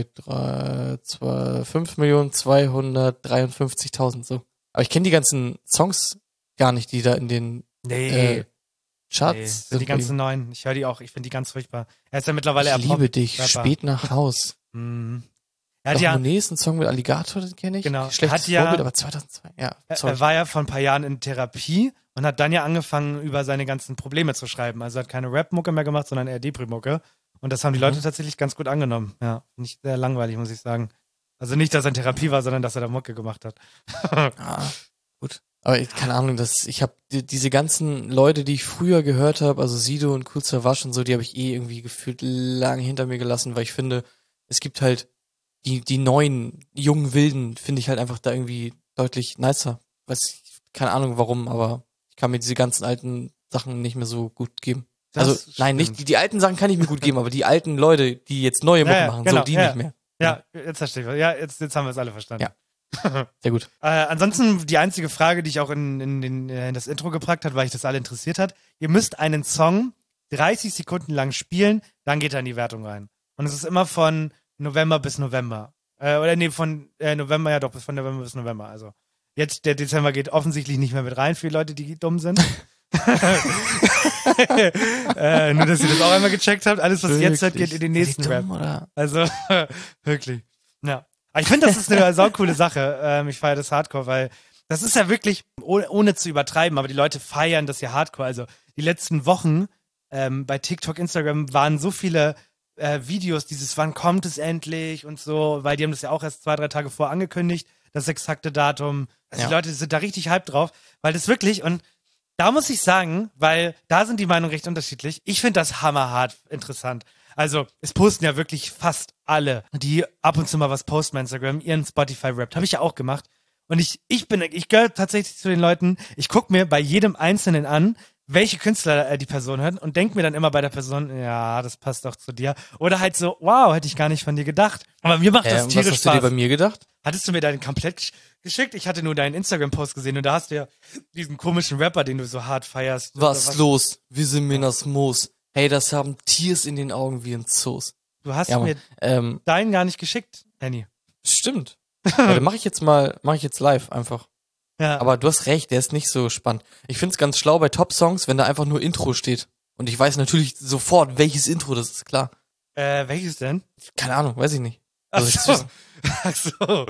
fünf Millionen zweihundertdreiundfünfzigtausend so. Aber ich kenne die ganzen Songs gar nicht, die da in den nee. äh, Charts nee, die ganzen neuen. Ich höre die auch. Ich finde die ganz furchtbar. Er ist ja mittlerweile Ich liebe dich, Rapper. Spät nach Haus. Mhm. Er hat ja Monet, ein Song mit Alligator, den kenne ich. Genau. Schlechtes ja, Vorbild, aber zweitausendzwei. Ja, sorry. Er war ja vor ein paar Jahren in Therapie und hat dann ja angefangen, über seine ganzen Probleme zu schreiben. Also er hat keine Rap-Mucke mehr gemacht, sondern eher Depri-Mucke. Und das haben die Leute mhm. tatsächlich ganz gut angenommen. Ja, nicht sehr langweilig, muss ich sagen. Also nicht, dass er in Therapie war, sondern dass er da Mucke gemacht hat. ah, gut. Aber ich, keine Ahnung, das, ich habe die, diese ganzen Leute, die ich früher gehört habe, also Sido und Kool Savas und so, die habe ich eh irgendwie gefühlt lange hinter mir gelassen, weil ich finde, es gibt halt die die neuen, jungen Wilden, finde ich halt einfach da irgendwie deutlich nicer. Weiß ich, keine Ahnung warum, aber ich kann mir diese ganzen alten Sachen nicht mehr so gut geben. Das also stimmt. Nein, nicht die, die alten Sachen kann ich mir gut geben, aber die alten Leute, die jetzt neue Mucke ja, machen, genau, so die ja, nicht mehr. Ja, ja, jetzt verstehe ich. Ja, jetzt, jetzt haben wir es alle verstanden. Ja. Sehr gut. Äh, ansonsten die einzige Frage, die ich auch in, in, in, in das Intro gepackt hat, weil ich das alle interessiert hat. Ihr müsst einen Song dreißig Sekunden lang spielen, dann geht er in die Wertung rein. Und es ist immer von November bis November. Äh, oder nee, von äh, November, ja doch, bis von November bis November. Also jetzt, der Dezember geht offensichtlich nicht mehr mit rein für die Leute, die dumm sind. äh, nur, dass ihr das auch einmal gecheckt habt. Alles, was wirklich? Jetzt hört, geht in den nächsten Rap. Dumm, oder? Also, wirklich. Ja. Aber ich finde, das ist eine saucoole Sache. Ähm, ich feiere das Hardcore, weil das ist ja wirklich, ohne, ohne zu übertreiben, aber die Leute feiern das ja Hardcore. Also die letzten Wochen ähm, bei TikTok, Instagram waren so viele äh, Videos, dieses wann kommt es endlich und so, weil die haben das ja auch erst zwei, drei Tage vor angekündigt, das exakte Datum. Also ja. Die Leute sind da richtig hyped drauf, weil das wirklich, und da muss ich sagen, weil da sind die Meinungen recht unterschiedlich, ich finde das hammerhart interessant. Also, es posten ja wirklich fast alle, die ab und zu mal was posten bei Instagram, ihren Spotify-Rap. Habe ich ja auch gemacht. Und ich, ich bin, ich gehöre tatsächlich zu den Leuten, ich gucke mir bei jedem Einzelnen an, welche Künstler äh, die Person hört und denke mir dann immer bei der Person, ja, das passt doch zu dir. Oder halt so, wow, hätte ich gar nicht von dir gedacht. Aber mir macht das ähm, tierisch was hast Spaß. Du dir bei mir gedacht? Hattest du mir deinen komplett geschickt? Ich hatte nur deinen Instagram-Post gesehen und da hast du ja diesen komischen Rapper, den du so hart feierst. Was, was los? Wir sind Minas Moos. Hey, das haben Tiers in den Augen wie ein Zoos. Du hast ja, mir ähm, deinen gar nicht geschickt, Henny. Stimmt. Ja, dann mach ich jetzt mal, mach ich jetzt live einfach. Ja. Aber du hast recht, der ist nicht so spannend. Ich find's ganz schlau bei Top-Songs, wenn da einfach nur Intro steht. Und ich weiß natürlich sofort, welches Intro das ist, klar. Äh, welches denn? Keine Ahnung, weiß ich nicht. Ach so. Ach so.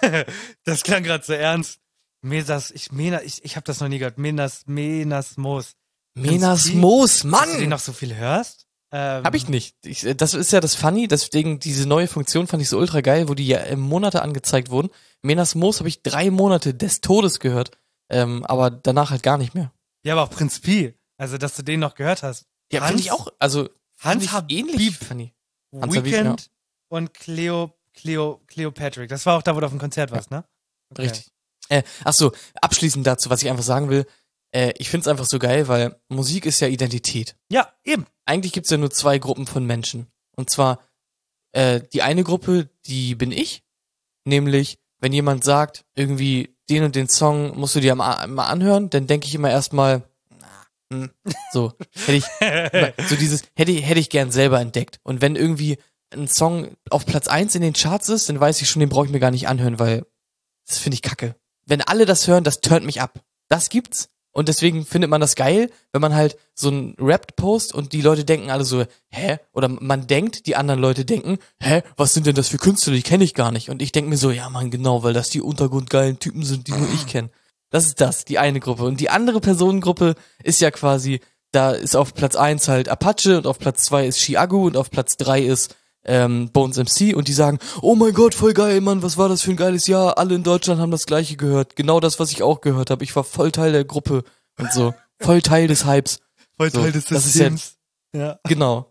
Das klang gerade so ernst. Menas, ich, Mena, ich, ich hab das noch nie gehört. Menas, Menas Moos. Minas Moos, Mann! Dass du den noch so viel hörst? Ähm, Hab ich nicht. Ich, das ist ja das Funny, deswegen diese neue Funktion fand ich so ultra geil, wo die ja Monate angezeigt wurden. Minas Moos habe ich drei Monate des Todes gehört, ähm, aber danach halt gar nicht mehr. Ja, aber auch Prinz Pi, also dass du den noch gehört hast. Ja, finde ich auch, also Hans Habib, ähnlich funny. Hans Weekend Habib, ja. Und Cleo, Cleo, Cleo Patrick. Das war auch da, wo du auf dem Konzert warst, ne? Okay. Richtig. Äh, ach so, abschließend dazu, was ich einfach sagen will, Äh, ich find's einfach so geil, weil Musik ist ja Identität. Ja, eben. Eigentlich gibt's ja nur zwei Gruppen von Menschen. Und zwar äh, die eine Gruppe, die bin ich. Nämlich, wenn jemand sagt, irgendwie den und den Song musst du dir mal, mal anhören, dann denke ich immer erstmal, hm, so, hätte ich, so dieses, hätte ich, hätte ich gern selber entdeckt. Und wenn irgendwie ein Song auf Platz eins in den Charts ist, dann weiß ich schon, den brauche ich mir gar nicht anhören, weil das finde ich kacke. Wenn alle das hören, das turnt mich ab. Das gibt's. Und deswegen findet man das geil, wenn man halt so einen Rap-Post und die Leute denken alle so, hä? Oder man denkt, die anderen Leute denken, hä? Was sind denn das für Künstler? Die kenne ich gar nicht. Und ich denke mir so, ja Mann, genau, weil das die untergrundgeilen Typen sind, die nur ich kenne. Das ist das, die eine Gruppe. Und die andere Personengruppe ist ja quasi, da ist auf Platz eins halt Apache und auf Platz zwei ist Chiago und auf Platz drei ist ähm, Bones M C und die sagen, oh mein Gott, voll geil, Mann, was war das für ein geiles Jahr? Alle in Deutschland haben das Gleiche gehört. Genau das, was ich auch gehört habe. Ich war voll Teil der Gruppe und so. Voll Teil des Hypes. Voll so, Teil des das Systems. Ist ja, ja. Genau.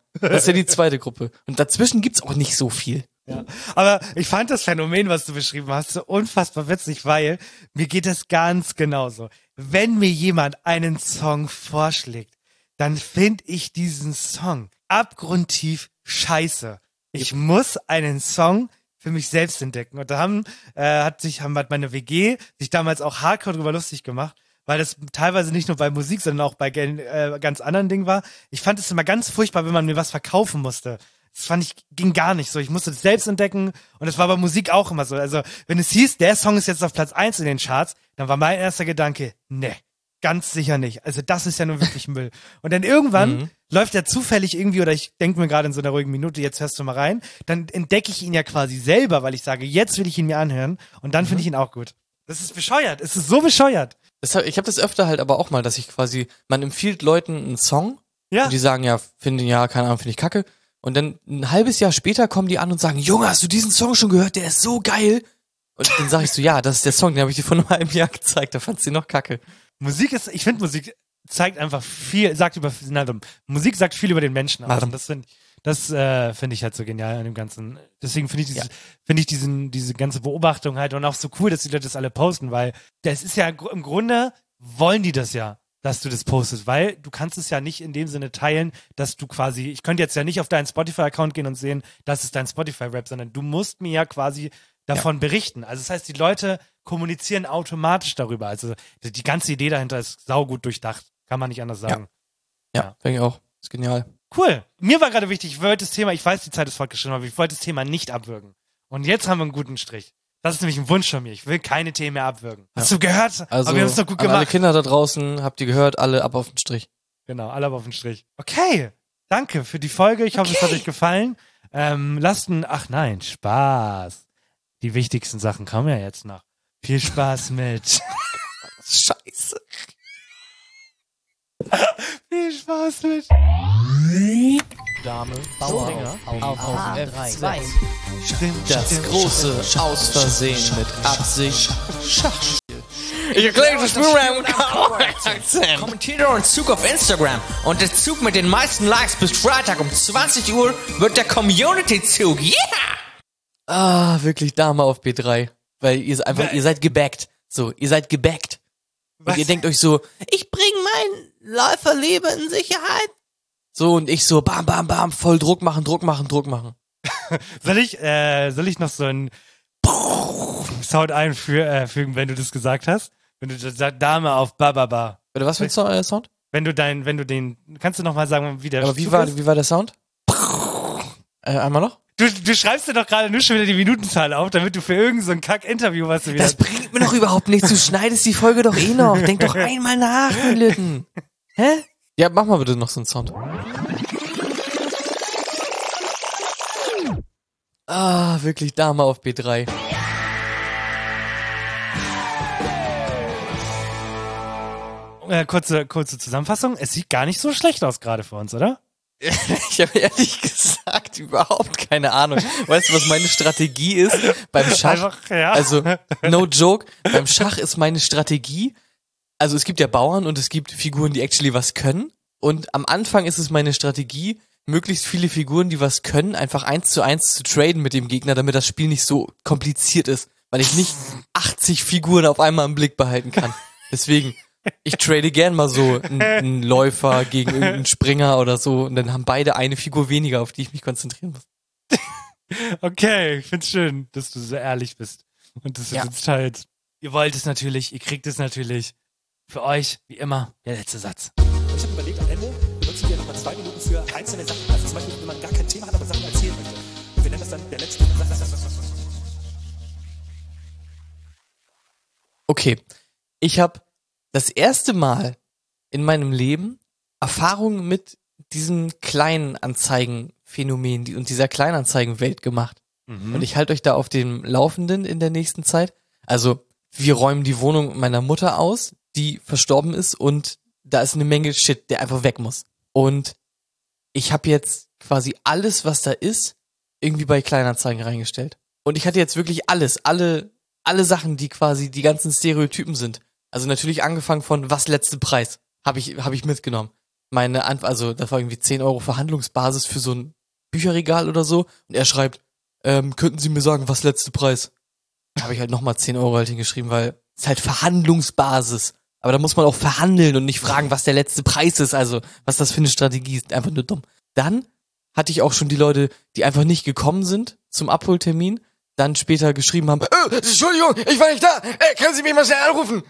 Das ist ja die zweite Gruppe. Und dazwischen gibt's auch nicht so viel. Ja. Aber ich fand das Phänomen, was du beschrieben hast, so unfassbar witzig, weil mir geht es ganz genauso. Wenn mir jemand einen Song vorschlägt, dann finde ich diesen Song abgrundtief scheiße. Ich muss einen Song für mich selbst entdecken. Und da haben, äh, hat sich, haben hat meine W G sich damals auch hardcore drüber lustig gemacht, weil das teilweise nicht nur bei Musik, sondern auch bei äh, ganz anderen Dingen war. Ich fand es immer ganz furchtbar, wenn man mir was verkaufen musste. Das fand ich, ging gar nicht so. Ich musste das selbst entdecken und das war bei Musik auch immer so. Also, wenn es hieß, der Song ist jetzt auf Platz eins in den Charts, dann war mein erster Gedanke, ne, ganz sicher nicht. Also, das ist ja nun wirklich Müll. Und dann irgendwann mhm. läuft er zufällig irgendwie, oder ich denke mir gerade in so einer ruhigen Minute, jetzt hörst du mal rein, dann entdecke ich ihn ja quasi selber, weil ich sage, jetzt will ich ihn mir anhören und dann mhm. finde ich ihn auch gut. Das ist bescheuert. Es ist so bescheuert. Deshalb, ich habe das öfter halt aber auch mal, dass ich quasi, man empfiehlt Leuten einen Song ja. und die sagen, ja, finden ja, keine Ahnung, finde ich kacke. Und dann ein halbes Jahr später kommen die an und sagen, Junge, hast du diesen Song schon gehört? Der ist so geil. Und dann sage ich so, ja, das ist der Song, den habe ich dir vor einem halben Jahr gezeigt, da fandst du noch kacke. Musik ist, ich finde Musik zeigt einfach viel, sagt über, na, Musik sagt viel über den Menschen aus. Und das finde das, äh, finde ich halt so genial an dem Ganzen. Deswegen finde ich diese, ja. finde ich diesen, diese ganze Beobachtung halt und auch so cool, dass die Leute das alle posten, weil das ist ja im Grunde, wollen die das ja, dass du das postest, weil du kannst es ja nicht in dem Sinne teilen, dass du quasi, ich könnte jetzt ja nicht auf deinen Spotify-Account gehen und sehen, das ist dein Spotify-Rap, sondern du musst mir ja quasi davon ja. berichten. Also das heißt, die Leute kommunizieren automatisch darüber. Also die ganze Idee dahinter ist saugut durchdacht. Kann man nicht anders sagen. Ja, ja. denke ich auch. Ist genial. Cool. Mir war gerade wichtig, ich wollte das Thema, ich weiß, die Zeit ist fortgeschritten, aber ich wollte das Thema nicht abwürgen. Und jetzt haben wir einen guten Strich. Das ist nämlich ein Wunsch von mir. Ich will keine Themen mehr abwürgen. Ja. Hast du gehört? Also, aber wir haben es doch gut gemacht. Alle Kinder da draußen, habt ihr gehört, alle ab auf den Strich. Genau, alle ab auf den Strich. Okay, danke für die Folge. Ich hoffe, okay. es hat euch gefallen. Ähm, lasst ein, ach nein, Spaß. Die wichtigsten Sachen kommen ja jetzt noch. Viel Spaß mit. Scheiße. Viel Spaß mit. Dame, Bauer, auf, auf, auf F zwei. Stimmt, das stimmt, große stimmt, Aus Versehen stimmt, mit Absicht. Schachspiel. Ich erkläre das Mirror Kommentiere und Zug auf Instagram. Und der Zug mit den meisten Likes bis Freitag um zwanzig Uhr wird der Community-Zug. Yeah! Ah, wirklich Dame auf B drei. Weil ihr einfach, Was? ihr seid gebackt. So, ihr seid gebackt. Und Was? ihr denkt euch so, ich bring mein Läuferleben in Sicherheit. So, und ich so, bam, bam, bam, voll Druck machen, Druck machen, Druck machen. soll ich, äh, soll ich noch so einen Sound einfügen, wenn du das gesagt hast? Wenn du sagst, Dame auf Bababa. Oder was für ein so- Sound? Wenn du dein, wenn du den, kannst du noch mal sagen, wie der Aber wie war, ist? wie war der Sound? äh, einmal noch? Du, du schreibst dir doch gerade nur schon wieder die Minutenzahl auf, damit du für irgend so ein Kack-Interview was du wieder... Das bringt mir doch überhaupt nichts, du schneidest die Folge doch eh noch. Denk doch einmal nach, du Lütten. Hä? Ja, mach mal bitte noch so einen Sound. Ah, wirklich Dame auf B drei. Äh, kurze, kurze Zusammenfassung. Es sieht gar nicht so schlecht aus gerade für uns, oder? Ich habe ehrlich gesagt überhaupt keine Ahnung. Weißt du, was meine Strategie ist beim Schach? Einfach, ja. Also, no joke, beim Schach ist meine Strategie, also es gibt ja Bauern und es gibt Figuren, die actually was können. Und am Anfang ist es meine Strategie, möglichst viele Figuren, die was können, einfach eins zu eins zu traden mit dem Gegner, damit das Spiel nicht so kompliziert ist. Weil ich nicht achtzig Figuren auf einmal im Blick behalten kann. Deswegen... Ich trade gern mal so einen, einen Läufer gegen irgendeinen Springer oder so und dann haben beide eine Figur weniger, auf die ich mich konzentrieren muss. Okay, ich find's schön, dass du so ehrlich bist und dass du ja. uns teilst. Ihr wollt es natürlich, ihr kriegt es natürlich. Für euch, wie immer, der letzte Satz. Ich habe überlegt, am Ende benutzen wir nochmal zwei Minuten für einzelne Sachen. Also zum Beispiel, wenn man gar kein Thema hat, aber Sachen erzählen möchte. Und wir nennen das dann der letzte Satz. Okay, ich habe das erste Mal in meinem Leben Erfahrungen mit diesem Kleinanzeigenphänomen und dieser Kleinanzeigenwelt gemacht. Mhm. Und ich halte euch da auf dem Laufenden in der nächsten Zeit. Also, wir räumen die Wohnung meiner Mutter aus, die verstorben ist und da ist eine Menge Shit, der einfach weg muss. Und ich habe jetzt quasi alles, was da ist, irgendwie bei Kleinanzeigen reingestellt. Und ich hatte jetzt wirklich alles, alle, alle Sachen, die quasi die ganzen Stereotypen sind. Also natürlich angefangen von was letzte Preis habe ich habe ich mitgenommen. meine Antwort, also das war irgendwie zehn Euro Verhandlungsbasis für so ein Bücherregal oder so. Und er schreibt, ähm, könnten Sie mir sagen, was letzte Preis? Da habe ich halt nochmal zehn Euro halt hingeschrieben, weil es ist halt Verhandlungsbasis. Aber da muss man auch verhandeln und nicht fragen, was der letzte Preis ist. Also, was das für eine Strategie ist. Einfach nur dumm. Dann hatte ich auch schon die Leute, die einfach nicht gekommen sind zum Abholtermin, dann später geschrieben haben, äh, Entschuldigung, ich war nicht da, äh, können Sie mich mal schnell anrufen?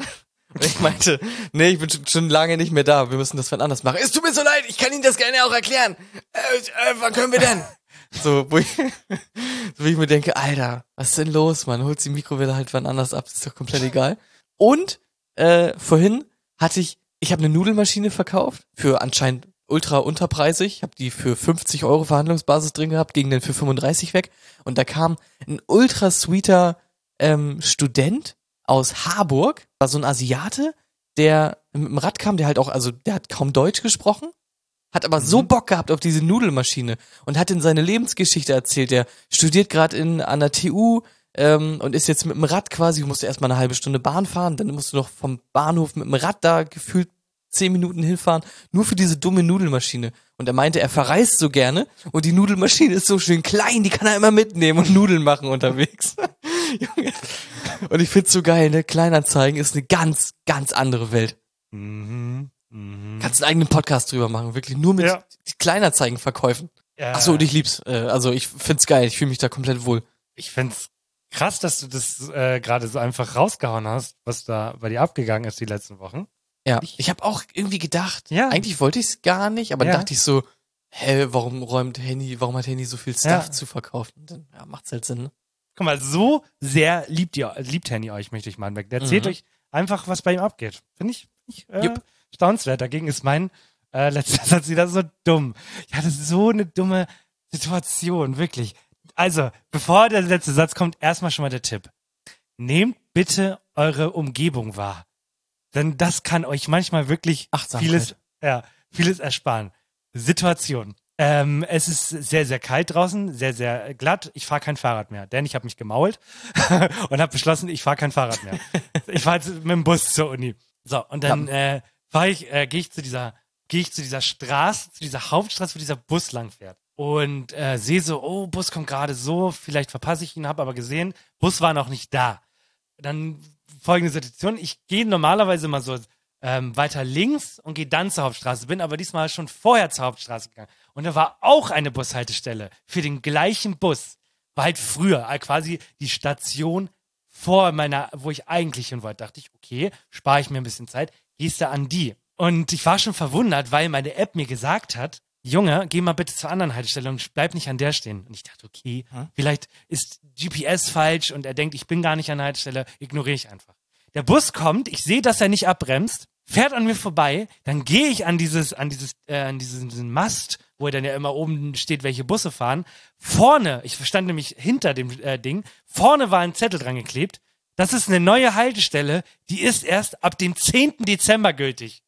Und ich meinte, nee, ich bin schon lange nicht mehr da, wir müssen das wann anders machen. Es tut mir so leid, ich kann Ihnen das gerne auch erklären. Äh, äh, wann können wir denn? So, wo ich, so wie ich mir denke, Alter, was ist denn los, Mann? Holt die Mikrowelle halt wann anders ab, ist doch komplett egal. Und äh, vorhin hatte ich, ich habe eine Nudelmaschine verkauft, für anscheinend ultra unterpreisig. Ich habe die für fünfzig Euro Verhandlungsbasis drin gehabt, ging dann für fünfunddreißig weg. Und da kam ein ultra sweeter ähm, Student aus Harburg, war so ein Asiate, der mit dem Rad kam, der halt auch, also der hat kaum Deutsch gesprochen, hat aber mhm. so Bock gehabt auf diese Nudelmaschine und hat in seine Lebensgeschichte erzählt. Der studiert gerade in an der T U ähm, und ist jetzt mit dem Rad quasi, musste erstmal eine halbe Stunde Bahn fahren, dann musst du noch vom Bahnhof mit dem Rad da gefühlt zehn Minuten hinfahren, nur für diese dumme Nudelmaschine. Und er meinte, er verreist so gerne und die Nudelmaschine ist so schön klein, die kann er immer mitnehmen und Nudeln machen unterwegs. Junge. Und ich find's so geil, ne? Kleinanzeigen ist eine ganz, ganz andere Welt. Mhm. Mhm. Kannst einen eigenen Podcast drüber machen, wirklich nur mit ja. Kleinanzeigenverkäufen. Ja. Ach so, und ich lieb's. Äh, also ich find's geil, ich fühle mich da komplett wohl. Ich find's krass, dass du das äh, gerade so einfach rausgehauen hast, was da bei dir abgegangen ist die letzten Wochen. Ja, ich, ich habe auch irgendwie gedacht, ja. eigentlich wollte ich es gar nicht, aber ja. dann dachte ich so, hä, warum räumt Henny, warum hat Henny so viel Stuff ja. zu verkaufen? Dann ja, macht's halt Sinn, ne? Guck mal, so sehr liebt ihr, liebt Henny euch, möchte ich mal weg. Der erzählt mhm. euch einfach, was bei ihm abgeht. Finde ich, find ich äh, yep. staunenswert. Dagegen ist mein äh, letzter Satz wieder so dumm. Ich hatte so eine dumme Situation, wirklich. Also, bevor der letzte Satz kommt, erstmal schon mal der Tipp. Nehmt bitte eure Umgebung wahr. Denn das kann euch manchmal wirklich Achtsamkeit. vieles, ja, vieles ersparen. Situation. Ähm, es ist sehr, sehr kalt draußen, sehr, sehr glatt. Ich fahre kein Fahrrad mehr, denn ich habe mich gemault und habe beschlossen, ich fahre kein Fahrrad mehr. Ich fahre jetzt mit dem Bus zur Uni. So, und dann äh, fahre ich, äh, gehe ich zu dieser, gehe ich zu dieser Straße, zu dieser Hauptstraße, wo dieser Bus lang fährt. Und äh, sehe so, oh, Bus kommt gerade so, vielleicht verpasse ich ihn, habe aber gesehen, Bus war noch nicht da. Dann folgende Situation, ich gehe normalerweise mal so ähm, weiter links und gehe dann zur Hauptstraße, bin aber diesmal schon vorher zur Hauptstraße gegangen. Und da war auch eine Bushaltestelle für den gleichen Bus. War halt früher, also quasi die Station vor meiner, wo ich eigentlich hin wollte. Dachte ich, okay, spare ich mir ein bisschen Zeit, gehst du an die. Und ich war schon verwundert, weil meine App mir gesagt hat, Junge, geh mal bitte zur anderen Haltestelle und bleib nicht an der stehen. Und ich dachte, okay, hm? vielleicht ist G P S falsch und er denkt, ich bin gar nicht an der Haltestelle, ignoriere ich einfach. Der Bus kommt, ich sehe, dass er nicht abbremst, fährt an mir vorbei, dann gehe ich an dieses, an dieses, äh, an diesen, diesen Mast, wo er dann ja immer oben steht, welche Busse fahren. Vorne, ich stand nämlich hinter dem äh, Ding, vorne war ein Zettel dran geklebt. Das ist eine neue Haltestelle, die ist erst ab dem zehnten Dezember gültig.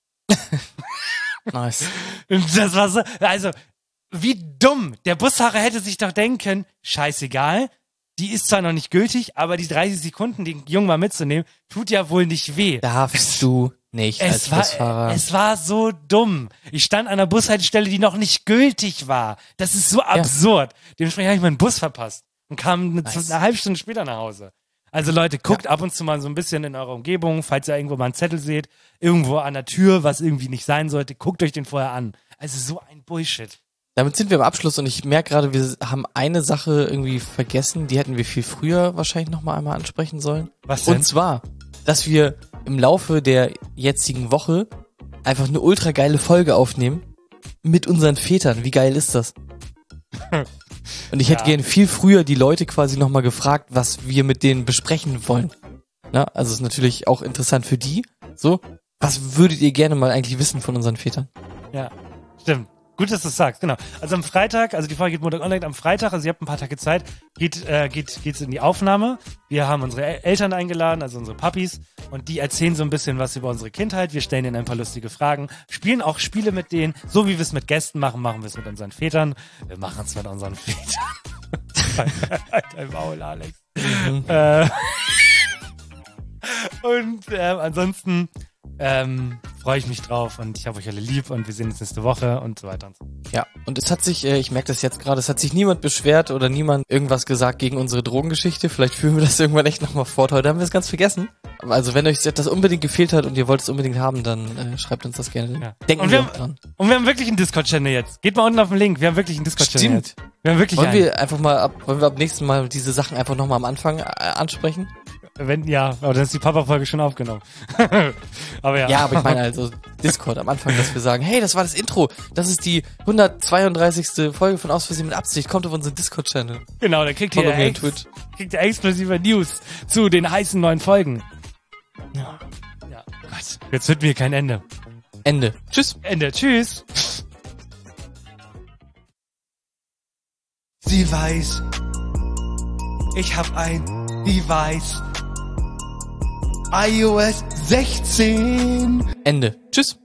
Nice. Das war so, also, wie dumm. Der Busfahrer hätte sich doch denken können, scheißegal, die ist zwar noch nicht gültig, aber die dreißig Sekunden, den Jungen mal mitzunehmen, tut ja wohl nicht weh. Darfst du nicht es als war, Busfahrer. Es war so dumm. Ich stand an einer Bushaltestelle, die noch nicht gültig war. Das ist so absurd. Ja. Dementsprechend habe ich meinen Bus verpasst und kam eine, nice. eine halbe Stunde später nach Hause. Also Leute, guckt ja. ab und zu mal so ein bisschen in eurer Umgebung, falls ihr irgendwo mal einen Zettel seht, irgendwo an der Tür, was irgendwie nicht sein sollte, guckt euch den vorher an. Also so ein Bullshit. Damit sind wir am Abschluss und ich merke gerade, wir haben eine Sache irgendwie vergessen, die hätten wir viel früher wahrscheinlich nochmal einmal ansprechen sollen. Was denn? Und zwar, dass wir im Laufe der jetzigen Woche einfach eine ultra geile Folge aufnehmen mit unseren Vätern. Wie geil ist das? Und ich hätte ja. gerne viel früher die Leute quasi nochmal gefragt, was wir mit denen besprechen wollen. Na, also ist natürlich auch interessant für die. So, was würdet ihr gerne mal eigentlich wissen von unseren Vätern? Ja, stimmt. Gut, dass du es sagst, genau. Also am Freitag, also die Folge geht Montag online, am Freitag, also ihr habt ein paar Tage Zeit, geht äh, geht geht's in die Aufnahme. Wir haben unsere Eltern eingeladen, also unsere Papis, und die erzählen so ein bisschen was über unsere Kindheit. Wir stellen ihnen ein paar lustige Fragen, spielen auch Spiele mit denen, so wie wir es mit Gästen machen, machen wir es mit unseren Vätern. Wir machen es mit unseren Vätern. Dein Maul, Alex. Mhm. Äh, und äh, ansonsten ähm, freue ich mich drauf und ich habe euch alle lieb und wir sehen uns nächste Woche und so weiter und so. Ja, und es hat sich, äh, ich merke das jetzt gerade, es hat sich niemand beschwert oder niemand irgendwas gesagt gegen unsere Drogengeschichte. Vielleicht führen wir das irgendwann echt nochmal fort. Heute haben wir es ganz vergessen. Also wenn euch das unbedingt gefehlt hat und ihr wollt es unbedingt haben, dann äh, schreibt uns das gerne. Ja. Denken und wir, wir auch dran. Und wir haben wirklich einen Discord-Channel jetzt. Geht mal unten auf den Link. Wir haben wirklich einen Discord-Channel Stimmt. jetzt. Wir haben wirklich Wollen einen. wir einfach mal ab, wollen wir ab nächsten Mal diese Sachen einfach nochmal am Anfang äh, ansprechen? Wenn, ja, aber dann ist die Papa-Folge schon aufgenommen. aber ja. Ja, aber ich meine also Discord am Anfang, dass wir sagen, hey, das war das Intro. Das ist die hundertzweiunddreißigste Folge von Aus Versehen mit Absicht. Kommt auf unseren Discord-Channel. Genau, da kriegt ihr, ex- kriegt ihr exklusive News zu den heißen neuen Folgen. Ja. Ja, Gott. Jetzt wird mir kein Ende. Ende. Tschüss. Ende. Tschüss. Sie weiß, ich hab ein Device. iOS sechzehn. Ende. Tschüss.